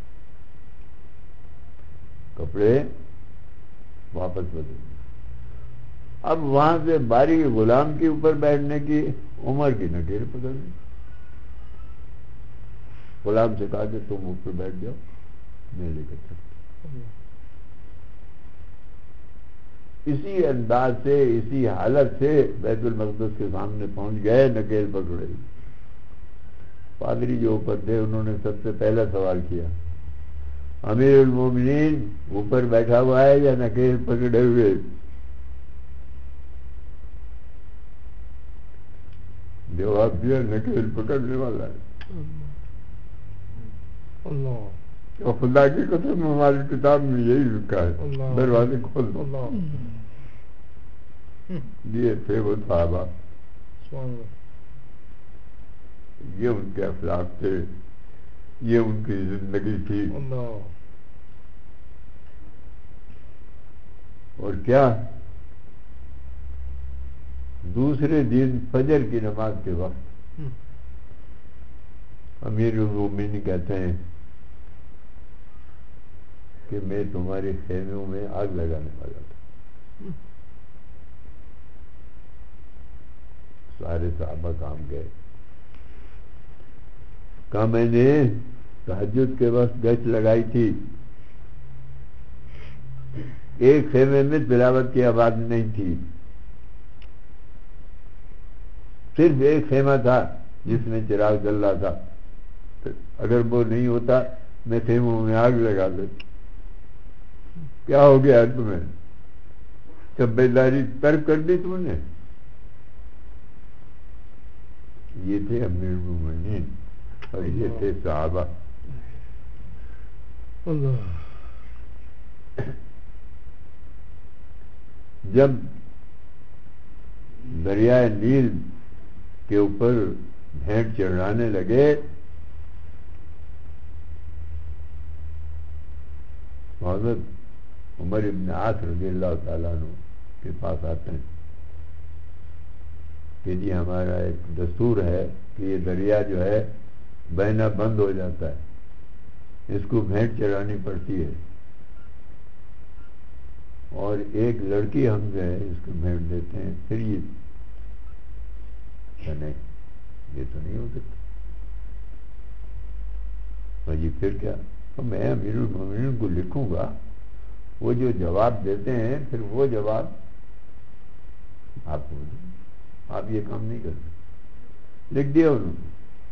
[SPEAKER 1] کپڑے واپس بدل. اب وہاں سے باری غلام کے اوپر بیٹھنے کی عمر کی نکیر پکڑ لی. غلام سے کہا کہ تم اوپر بیٹھ جاؤ, میں لے کر چلتا. اسی انداز سے اسی حالت سے بیت المقدس کے سامنے پہنچ گئے, نکیل پکڑے. پادری جو اوپر تھے انہوں نے سب سے پہلا سوال کیا, امیر المومنین اوپر بیٹھا ہوا ہے یا نکیل پکڑے ہوئے؟ جواب دیا نکیل پکڑنے والا ہے. اور خدا کی قسم ہماری کتاب میں یہی لکھا ہے, دروازے کھول دو. یہ تھے وہ صحابہ, یہ ان کے اخلاق تھے, یہ ان کی زندگی تھی. اور کیا دوسرے دن فجر کی نماز کے وقت امیر المومنین کہتے ہیں کہ میں تمہارے خیموں میں آگ لگانے والا تھا. سارے صحابہ کام گئے. کہا میں نے تہجد کے وقت گشت لگائی تھی, ایک خیمے میں تلاوت کی آواز نہیں تھی, صرف ایک خیمہ تھا جس میں چراغ جل رہا تھا. اگر وہ نہیں ہوتا میں خیموں میں آگ لگا دیتا. کیا ہو گیا تمہیں؟ جب بیداری ترک کر دی تم نے. یہ تھے امیر المومنین اور یہ تھے صحابہ. جب دریائے نیل کے اوپر بھینٹ چڑھانے لگے حضرت عمر ابن عاص رضی اللہ تعالیٰ عنہ کے پاس آتے ہیں کہ جی ہمارا ایک دستور ہے کہ یہ دریا جو ہے بہنا بند ہو جاتا ہے, اس کو بھینٹ چڑھانی پڑتی ہے, اور ایک لڑکی ہم جو ہے اس کو بھینٹ دیتے ہیں. پھر یہ نہیں, یہ تو نہیں ہو سکتا. جی پھر کیا؟ تو میں امیر المومنین کو لکھوں گا, وہ جو جواب دیتے ہیں پھر وہ جواب آپ کو دیں. آپ یہ کام نہیں کرتے. لکھ دیا انہوں نے.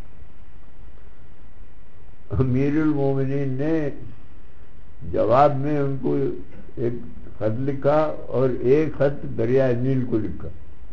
[SPEAKER 1] امیر المومنین نے جواب میں ان کو ایک خط لکھا اور ایک خط دریائے نیل کو لکھا.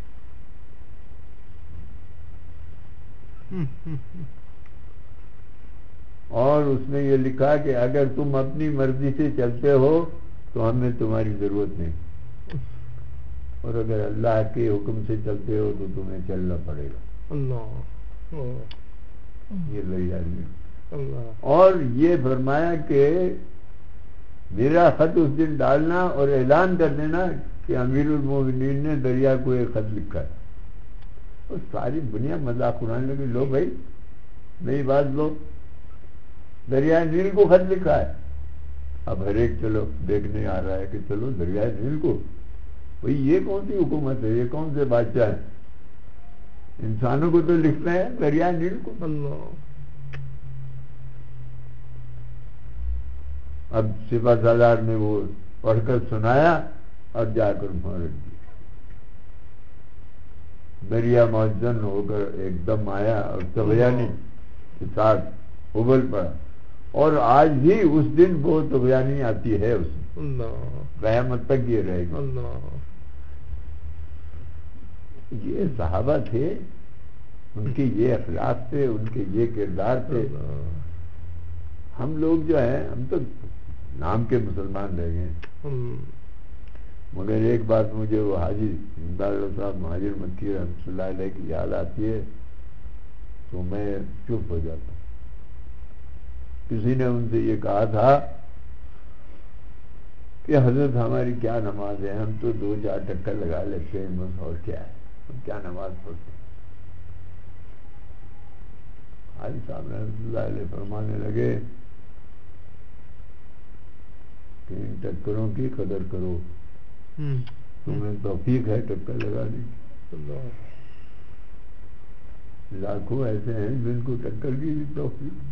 [SPEAKER 1] اور اس نے یہ لکھا کہ اگر تم اپنی مرضی سے چلتے ہو تو ہمیں تمہاری ضرورت نہیں, اور اگر اللہ کے حکم سے چلتے ہو تو تمہیں چلنا پڑے گا. اللہ یہ دریائے نیل. اور یہ فرمایا کہ میرا خط اس دن ڈالنا اور اعلان کر دینا کہ امیر المومنین نے دریا کو ایک خط لکھا ہے. اور ساری دنیا مذاق اڑانے لگی, لو بھائی نئی بات, لو دریائے نیل کو خط لکھا ہے. اب ہر ایک چلو دیکھنے آ رہا ہے کہ چلو دریائے نیل کو, بھئی یہ کون سی حکومت ہے, یہ کون سے بادشاہ ہیں, انسانوں کو تو لکھتے ہیں دریائے نیل کو. اللہ. اب سپہ سالار نے وہ پڑھ کر سنایا اور جا کر وہاں رکھ دیا. دریا معزن ہو کر ایک دم آیا اور طغیانی کے ساتھ ابل پڑا, اور آج بھی اس دن وہ طغیانی آتی ہے, اس میں قیامت تک یہ رہے گی. اللہ. یہ صحابہ تھے, ان کے یہ اخلاق تھے, ان کے یہ کردار تھے. ہم لوگ جو ہیں ہم تو نام کے مسلمان رہ گئے. مگر ایک بات مجھے وہ حاجی امداد صاحب مہاجر مکی رحمۃ اللہ علیہ کی یاد آتی ہے تو میں چپ ہو جاتا ہوں. کسی نے ان سے یہ کہا تھا کہ حضرت ہماری کیا نماز ہے, ہم تو دو چار ٹکر لگا لیتے ہیں بس, اور کیا ہے, ہم کیا نماز پڑھتے ہیں. حاجی صاحب رحمۃ اللہ علیہ فرمانے لگے کہ ان ٹکروں کی قدر کرو, تمہیں توفیق ہے ٹکر لگانے کی. لاکھوں ایسے ہیں جن کو ٹکر کی بھی توفیق.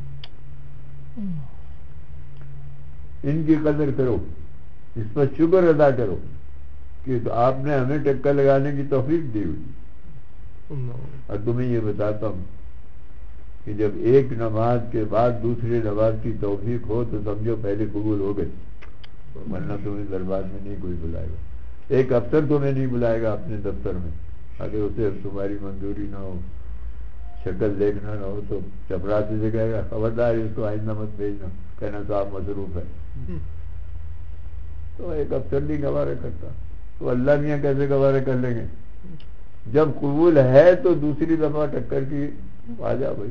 [SPEAKER 1] ان کی قدر کرو, اس پر شکر ادا کرو کہ تو آپ نے ہمیں ٹکر لگانے کی توفیق دی ہوئی. اور تمہیں یہ بتاتا ہوں کہ جب ایک نماز کے بعد دوسری نماز کی توفیق ہو تو سمجھو پہلے قبول ہو گئی, ورنہ تمہیں دربار میں نہیں کوئی بلائے گا. ایک افسر تمہیں نہیں بلائے گا اپنے دفتر میں اگر اسے تمہاری منظوری نہ ہو, شکل دیکھنا نہ ہو تو چپراسی سے کہے گا خبردار اس کو آئندہ مت بھیجنا, کہنا صاحب مصروف ہے. تو ایک افسر نہیں گوارا کرتا تو اللہ میاں کیسے گوارا کر لیں گے. جب قبول ہے تو دوسری دفعہ ٹکر کی آ جا بھائی.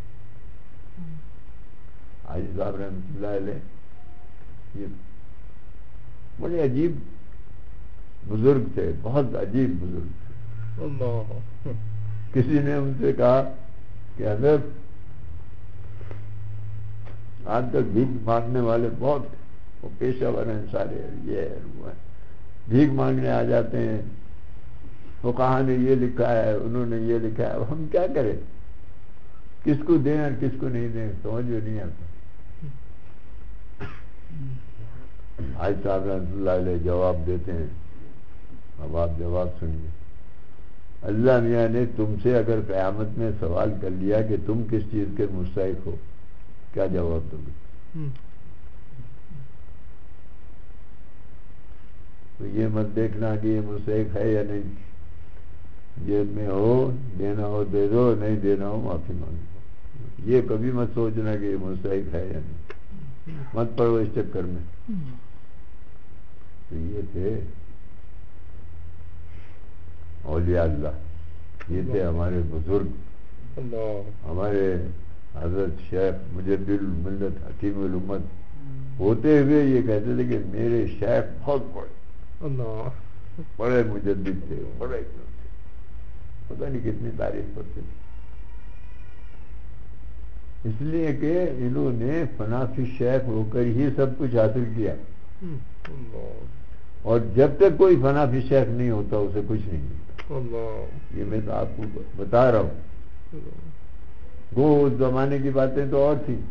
[SPEAKER 1] حاجی صاحب رحمۃ اللہ علیہ یہ بڑے عجیب بزرگ تھے, بہت عجیب بزرگ تھے. اللہ. کسی نے ان سے کہا کہ حضرت آج تک بھیک مانگنے والے بہت, وہ پیشہ ور ہیں سارے, یہ ہے وہ ہے, بھیک مانگنے آ جاتے ہیں, وہ کہاں نے یہ لکھا ہے, انہوں نے یہ لکھا ہے, ہم کیا کریں, کس کو دیں اور کس کو نہیں دیں, سمجھ میں نہیں آتا. حاجی صاحب رحمۃ اللہ علیہ جواب دیتے ہیں, اب آپ جواب سنیے. اللہ میاں نے تم سے اگر قیامت میں سوال کر لیا کہ تم کس چیز کے مستحق ہو, کیا جواب دو گے؟ تو یہ مت دیکھنا کہ یہ مستحق ہے یا نہیں, جیب میں ہو دینا ہو دے دو, نہیں دینا ہو معافی مانگ دو. یہ کبھی مت سوچنا کہ یہ مستحق ہے یا نہیں, مت پڑو اس چکر میں. تو یہ تھے اولیاء اللہ, یہ تھے ہمارے بزرگ, ہمارے حضرت شیخ مجدد الملت حکیم الامت ہوتے ہوئے یہ کہتے تھے کہ میرے شیخ بہت بڑے بڑے مجدد تھے, بڑے تھے, پتہ نہیں کتنی تعریف کرتے تھے. اس لیے کہ انہوں نے فنا فی شیخ ہو کر ہی سب کچھ حاصل کیا, اور جب تک کوئی فنا فی شیخ نہیں ہوتا اسے کچھ نہیں ملتا. یہ میں تو آپ کو بتا رہا ہوں. وہ اس زمانے کی باتیں تو اور تھیں.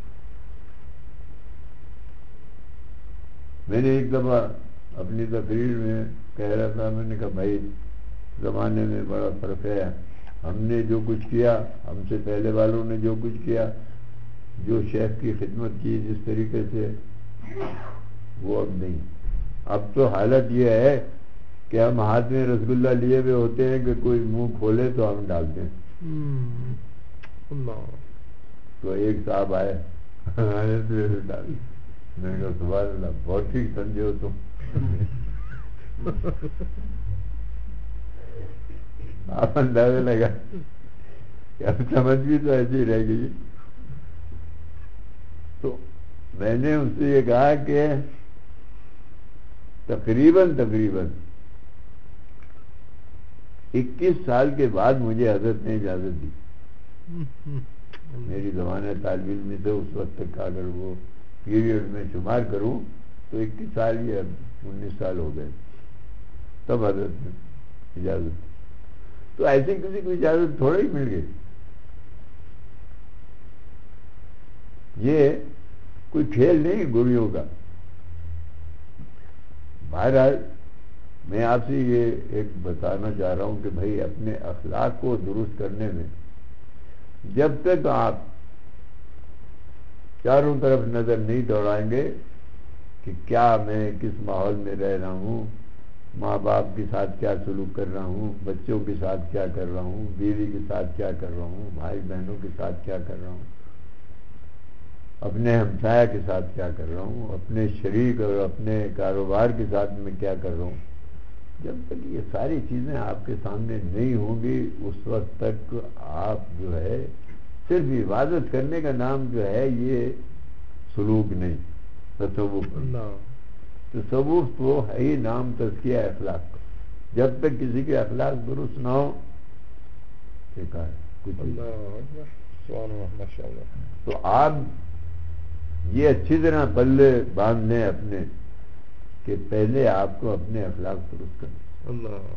[SPEAKER 1] میں نے ایک دفعہ اپنی تقریر میں کہہ رہا تھا, میں نے کہا بھائی زمانے میں بڑا فرق ہے, ہم نے جو کچھ کیا, ہم سے پہلے والوں نے جو کچھ کیا, جو شیخ کی خدمت کی جس طریقے سے, وہ اب نہیں. اب تو حالت یہ ہے کہ ہم ہاتھ میں رسگلہ لیے ہوئے ہوتے ہیں کہ کوئی منہ کھولے تو ہم ڈالتے ہیں. تو ایک صاحب آئے ڈال, میں نے کہا سبحان اللہ, بہت ٹھیک سمجھے ہو تم. آپ اندازہ لگا کہ اب سمجھ بھی تو ایسی رہ گئی. تو میں نے ان سے یہ کہا کہ تقریباً تقریباً اکیس سال کے بعد مجھے حضرت نے اجازت دی. میری زمانہ طالب علم میں سے اس وقت تک اگر وہ پیریڈ میں شمار کروں تو اکیس سال یا انیس سال ہو گئے, تب حضرت نے اجازت دی. تو ایسے کسی کو اجازت تھوڑا ہی مل گئی. یہ کوئی کھیل نہیں گوریوں کا. بہرحال میں آپ سے یہ ایک بتانا چاہ رہا ہوں کہ بھائی اپنے اخلاق کو درست کرنے میں جب تک آپ چاروں طرف نظر نہیں دوڑائیں گے کہ کیا میں کس ماحول میں رہ رہا ہوں, ماں باپ کے ساتھ کیا سلوک کر رہا ہوں, بچوں کے ساتھ کیا کر رہا ہوں, بیوی کے ساتھ کیا کر رہا ہوں, بھائی بہنوں کے ساتھ کیا کر رہا ہوں, اپنے ہمسایہ کے ساتھ کیا کر رہا ہوں، اپنے شریک اور اپنے کاروبار کے ساتھ میں کیا کر رہا ہوں، جب تک یہ ساری چیزیں آپ کے سامنے نہیں ہوں گی اس وقت تک آپ جو ہے صرف عبادت کرنے کا نام جو ہے یہ سلوک نہیں، تصوف
[SPEAKER 2] اللہ
[SPEAKER 1] تصوف تو ہے ہی نام تزکیہ اخلاق کا. جب تک کسی کے اخلاق درست نہ ہو بیکار کچھ بھی.
[SPEAKER 2] اللہ اکبر سبحان اللہ ماشاء اللہ.
[SPEAKER 1] تو آپ یہ اچھی طرح پلے باندھ لیں اپنے کہ پہلے آپ کو اپنے اخلاق درست کریں.
[SPEAKER 2] اللہ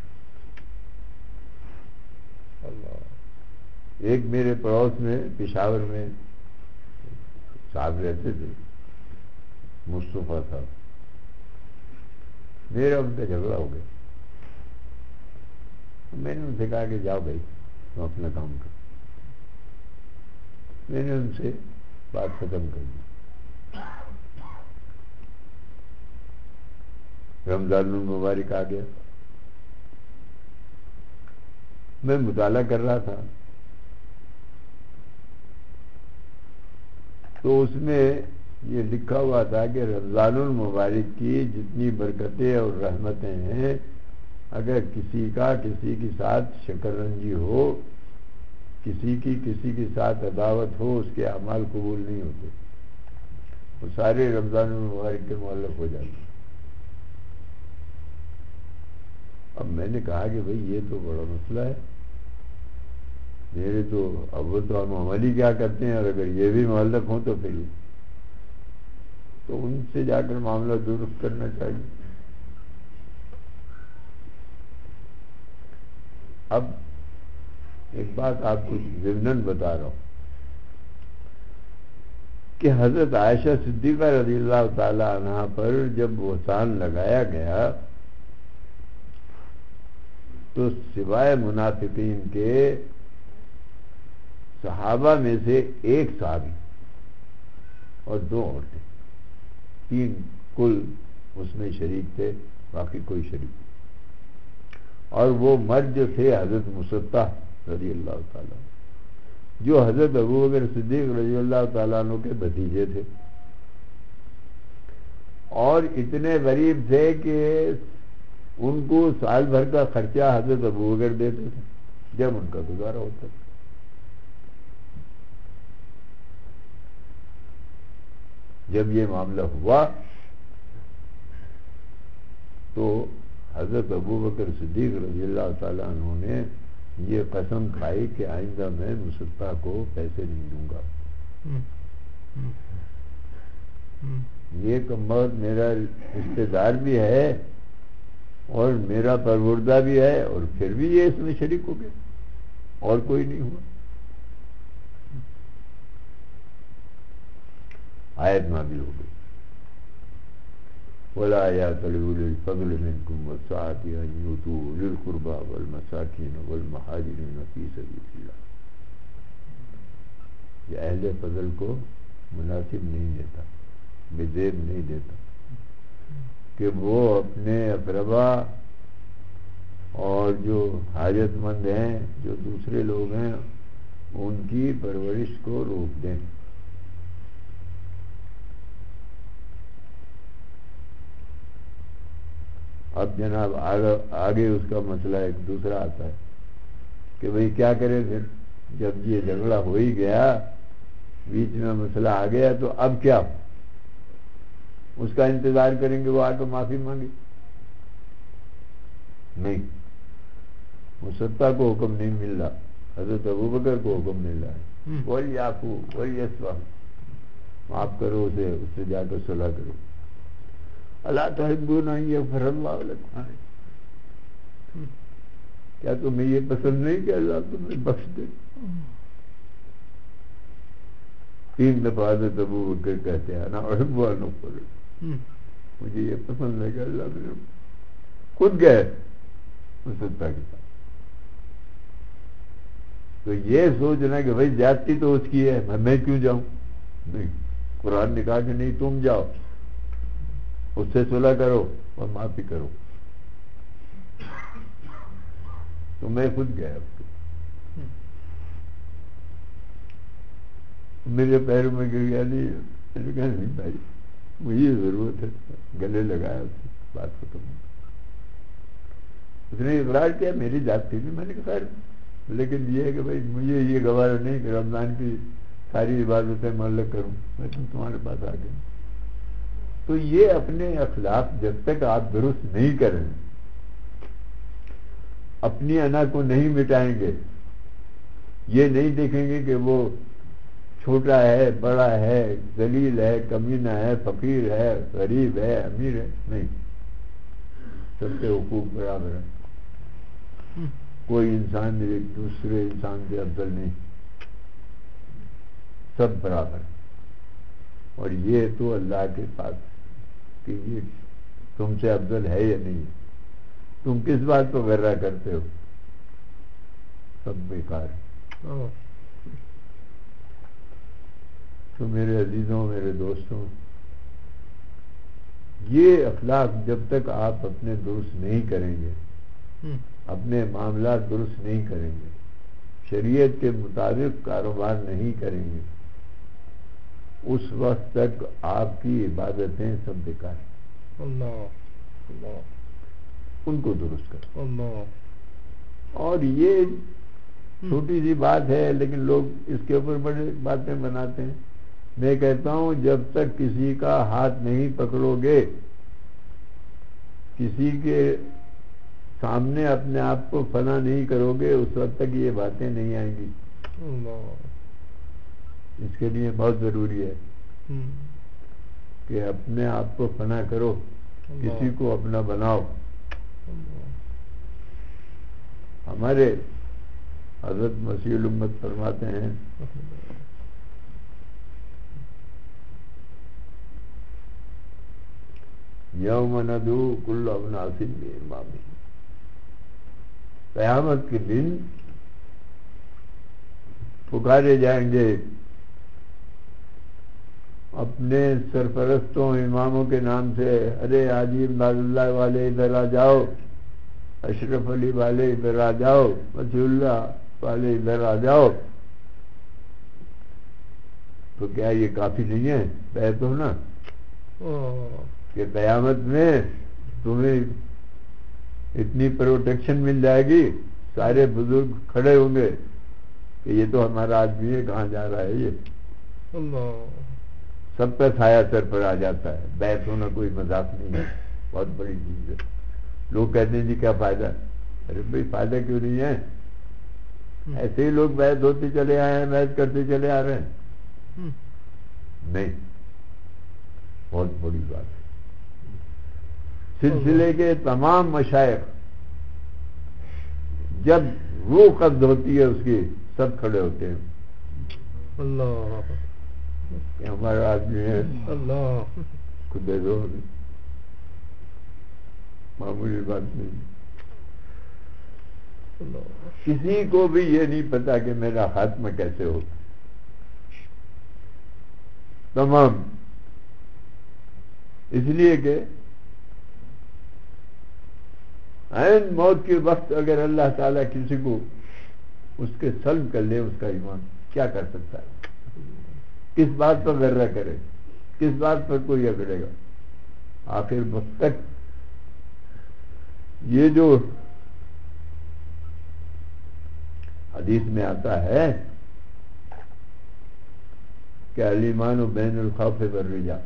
[SPEAKER 2] اللہ.
[SPEAKER 1] ایک میرے پڑوس میں پشاور میں صاحب رہتے تھے، مصطفیٰ صاحب. میرا ان کا جھگڑا ہو گیا. میں نے ان سے کہا کہ جاؤ بھائی تم اپنا کام کرو. میں نے ان سے بات ختم کر دی. رمضان المبارک آ گیا. میں مطالعہ کر رہا تھا تو اس میں یہ لکھا ہوا تھا کہ رمضان المبارک کی جتنی برکتیں اور رحمتیں ہیں، اگر کسی کا کسی کے ساتھ شکر رنجی ہو، کسی کی کسی کے ساتھ عداوت ہو، اس کے اعمال قبول نہیں ہوتے، وہ سارے رمضان المبارک کے معلق ہو جاتے ہیں. اب میں نے کہا کہ بھئی یہ تو بڑا مسئلہ ہے. میرے تو اب تو ہم عملی کیا کرتے ہیں، اور اگر یہ بھی معلق ہوں تو پھر یہ تو ان سے جا کر معاملہ درست کرنا چاہیے. اب ایک بات آپ کو ضمناً بتا رہا ہوں کہ حضرت عائشہ صدیقہ رضی اللہ تعالی عنہا پر جب بہتان لگایا گیا تو سوائے منافقین کے صحابہ میں سے ایک صحابی اور دو عورتیں، تین کل اس میں شریک تھے، باقی کوئی شریک نہیں. اور وہ مرد جو تھے حضرت مصطفیٰ رضی اللہ تعالیٰ، جو حضرت ابو بکر صدیق رضی اللہ تعالیٰ عنہ کے بھتیجے تھے، اور اتنے غریب تھے کہ ان کو سال بھر کا خرچہ حضرت ابو بکر دیتے تھے جب ان کا گزارا ہوتا تھا. جب یہ معاملہ ہوا تو حضرت ابو بکر صدیق رضی اللہ تعالیٰ عنہ نے یہ قسم کھائی کہ آئندہ میں مصطفیٰ کو پیسے نہیں دوں گا. یہ کمبخت میرا رشتے دار بھی ہے اور میرا پروردہ بھی ہے، اور پھر بھی یہ اس میں شریک ہو گیا اور کوئی نہیں ہوا. آیت نازل ہو گئی وَلَا يَأْتَلِ أُولِي الْفَضْلِ مِنْكُمْ وَالسَّعَةِ أَنْ يُؤْتُوا أُولِي الْقُرْبَى وَالْمَسَاكِينَ وَالْمُهَاجِرِينَ فِي سَبِيلِ اللَّهِ. یہ اہل فضل کو مناسب نہیں دیتا، بزیب نہیں دیتا کہ وہ اپنے اقربا اور جو حاجت مند ہیں، جو دوسرے لوگ ہیں، ان کی پرورش کو روک دیں. اب جناب آگے اس کا مسئلہ ایک دوسرا آتا ہے کہ بھئی کیا کرے پھر جب یہ جھگڑا ہو ہی گیا، بیچ میں مسئلہ آ گیا، تو اب کیا ہو؟ اس کا انتظار کریں گے وہ آ کر معافی مانگے؟ نہیں، مصطفیٰ کو حکم نہیں مل رہا، حضرت ابو بکر کو حکم مل رہا ہے وَلْيَعْفُوا وَلْيَصْفَحُوا، معاف کرو اسے، اس سے جا کر صلح کرو. اَلَا تُحِبُّونَ أَن يَغْفِرَ اللَّهُ لَكُمْ، کیا تمہیں یہ پسند نہیں کہ اللہ تمہیں بخش دے؟ تین دفعہ حضرت ابو بکر کہتے ہیں انا احب ان اغفر، مجھے یہ پسند ہے کہ اللہ میرے، خود گئے مصطفیٰ کے ساتھ. تو یہ سوچنا کہ بھائی زیادتی تو اس کی ہے، میں کیوں جاؤں؟ نہیں، قرآن نے کہا کہ نہیں تم جاؤ، اس سے صلح کرو اور معافی کرو. تو میں خود گیا. میرے پیروں میں گر گیا نہیں. میں نے کہا نہیں بھائی مجھے ضرورت ہے. گلے لگایا اس کی بات ختم ہو. اس نے اقرار کیا میری ذات تھی. میں نے کہا خیر لیکن یہ ہے کہ بھائی مجھے یہ گوارا نہیں کہ رمضان کی ساری عبادتیں معلق کروں. میں تم تمہارے پاس آ گیا. تو یہ اپنے اخلاق جب تک آپ درست نہیں کریں, اپنی انا کو نہیں مٹائیں گے, یہ نہیں دیکھیں گے کہ وہ چھوٹا ہے بڑا ہے ذلیل ہے کمینہ ہے فقیر ہے غریب ہے امیر ہے, نہیں, سب کے حقوق برابر ہیں. کوئی انسان ایک دوسرے انسان سے افضل نہیں, سب برابر. اور یہ تو اللہ کے پاس کہ یہ تم سے افضل ہے یا نہیں, تم کس بات کو غرہ کرتے ہو, سب بیکار ہے. تو میرے عزیزوں میرے دوستوں, یہ اخلاق جب تک آپ اپنے درست نہیں کریں گے, اپنے معاملات درست نہیں کریں گے, شریعت کے مطابق کاروبار نہیں کریں گے, اس وقت تک آپ کی عبادتیں سب بیکار ہیں.
[SPEAKER 2] اللہ اللہ
[SPEAKER 1] ان کو درست کریں.
[SPEAKER 2] اللہ.
[SPEAKER 1] اور یہ چھوٹی سی بات ہے لیکن لوگ اس کے اوپر بڑے باتیں بناتے ہیں. میں کہتا ہوں جب تک کسی کا ہاتھ نہیں پکڑو گے, کسی کے سامنے اپنے آپ کو فنا نہیں کرو گے, اس وقت تک یہ باتیں نہیں آئیں گی.
[SPEAKER 2] اللہ.
[SPEAKER 1] اس کے لیے بہت ضروری ہے کہ اپنے آپ کو فنا کرو, کسی کو اپنا بناؤ. ہمارے حضرت مسیح الامت فرماتے ہیں یوم ندعو کل اناس بامامہم, قیامت کے دن پکارے جائیں گے اپنے سرپرستوں اماموں کے نام سے, ارے حاجی امداد اللہ والے ادھر آ جاؤ, اشرف علی والے ادھر آ جاؤ, وسیع اللہ والے ادھر آ جاؤ. تو کیا یہ کافی نہیں ہے بیعت ہونا کہ قیامت میں تمہیں اتنی پروٹیکشن مل جائے گی, سارے بزرگ کھڑے ہوں گے کہ یہ تو ہمارا آدمی ہے, کہاں جا رہا ہے یہ, سب کا سایہ سر پر آ جاتا ہے. بیعت ہونا کوئی مذاق نہیں ہے, بہت بڑی چیز ہے. لوگ کہتے ہیں جی کیا فائدہ, ارے بھائی فائدہ کیوں نہیں ہے, ایسے ہی لوگ بیعت ہوتے چلے آئے ہیں, بیعت کرتے چلے آ رہے ہیں. نہیں, بہت بڑی بات ہے. سلسلے کے تمام مشائخ جب روح قبض ہوتی ہے اس کی, سب کھڑے ہوتے ہیں.
[SPEAKER 2] اللہ
[SPEAKER 1] کہ ہمارا آدمی ہے,
[SPEAKER 2] اللہ.
[SPEAKER 1] خود دو معمولی بات نہیں. کسی کو بھی یہ نہیں پتا کہ میرا خاتمہ کیسے ہو, تمام اس لیے کہ عین موت کے وقت اگر اللہ تعالیٰ کسی کو اس کے سلب کر لے اس کا ایمان, کیا کر سکتا ہے, کس بات پر غرہ کرے, کس بات پر کوئی اگڑے گا. آخر وقت تک یہ جو حدیث میں آتا ہے کہ الایمان بین الخوف والرجاء,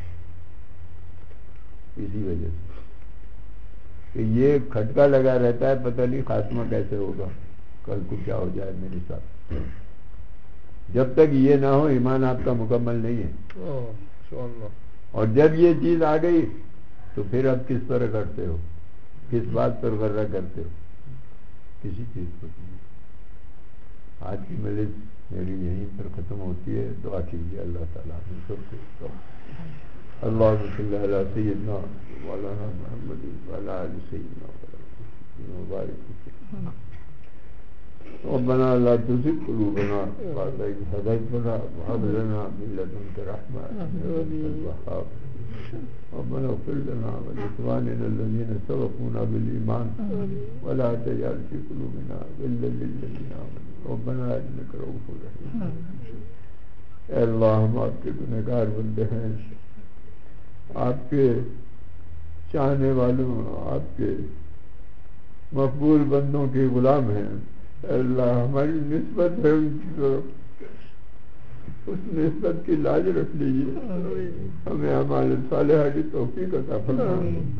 [SPEAKER 1] اسی وجہ سے کہ یہ کھٹکا لگا رہتا ہے, پتہ نہیں خاتمہ کیسے ہوگا, کل کو کیا ہو جائے میرے ساتھ. جب تک یہ نہ ہو ایمان آپ کا مکمل نہیں ہے. اور جب یہ چیز آ گئی تو پھر اب کس پر کرتے ہو, کس بات پر غرہ کرتے ہو, کسی چیز پر نہیں. آج کی مجلس میری یہیں پر ختم ہوتی ہے. دعا کیجیے اللہ تعالیٰ ہم سب کو. اللہم صلی علی سیدنا مولانا محمد وعلی آل سیدنا مبارک وسلم. ربنا لا تزغ قلوبنا بعد إذ هديتنا وهب لنا من لدنك رحمة إنك أنت الوهاب. ربنا اغفر لنا ولإخواننا الذين سبقونا بالإيمان ولا تجعل في قلوبنا غلا للذين آمنوا ربنا إنك رؤوف رحيم. اے اللہ ہم آپ کے گنہگار بندے ہیں، آپ کے چاہنے والوں، آپ کے مقبول بندوں کے غلام ہیں۔ اے اللہ ہماری نسبت ہے ان کی طرف، اس نسبت کی لاج رکھ لیجیے، ہمیں اعمال صالحہ کی توفیق عطا فرما۔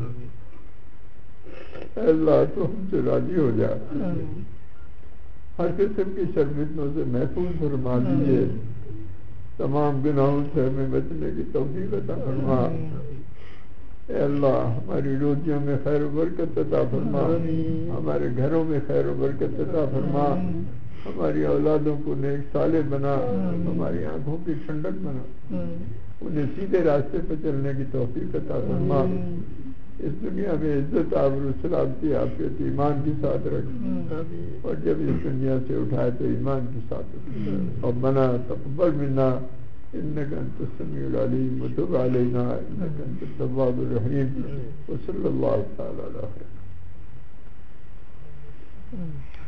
[SPEAKER 1] اے اللہ تو ہم سے راضی ہو جا، ہر قسم کی شرمندوں سے محفوظ فرما لیجیے، تمام گناہوں سے ہمیں بچنے کی توفیق عطا فرما۔ اے اللہ ہماری روزیوں میں خیر و برکت عطا فرما، ہمارے گھروں میں خیر و برکت عطا فرما، ہماری اولادوں کو نیک صالح بنا، ہماری آنکھوں کی ٹھنڈک بنا، انہیں سیدھے راستے پہ چلنے کی توفیق عطا فرما۔ اس دنیا میں عزت آبرو سلامتی عافیت ایمان کے ساتھ رکھ، اور جب اس دنیا سے اٹھائے تو ایمان کے ساتھ رکھ۔ ربنا تقبل منا انك انت السميع العليم وتب علينا انك انت التواب الرحيم وصلى الله تعالى على خير۔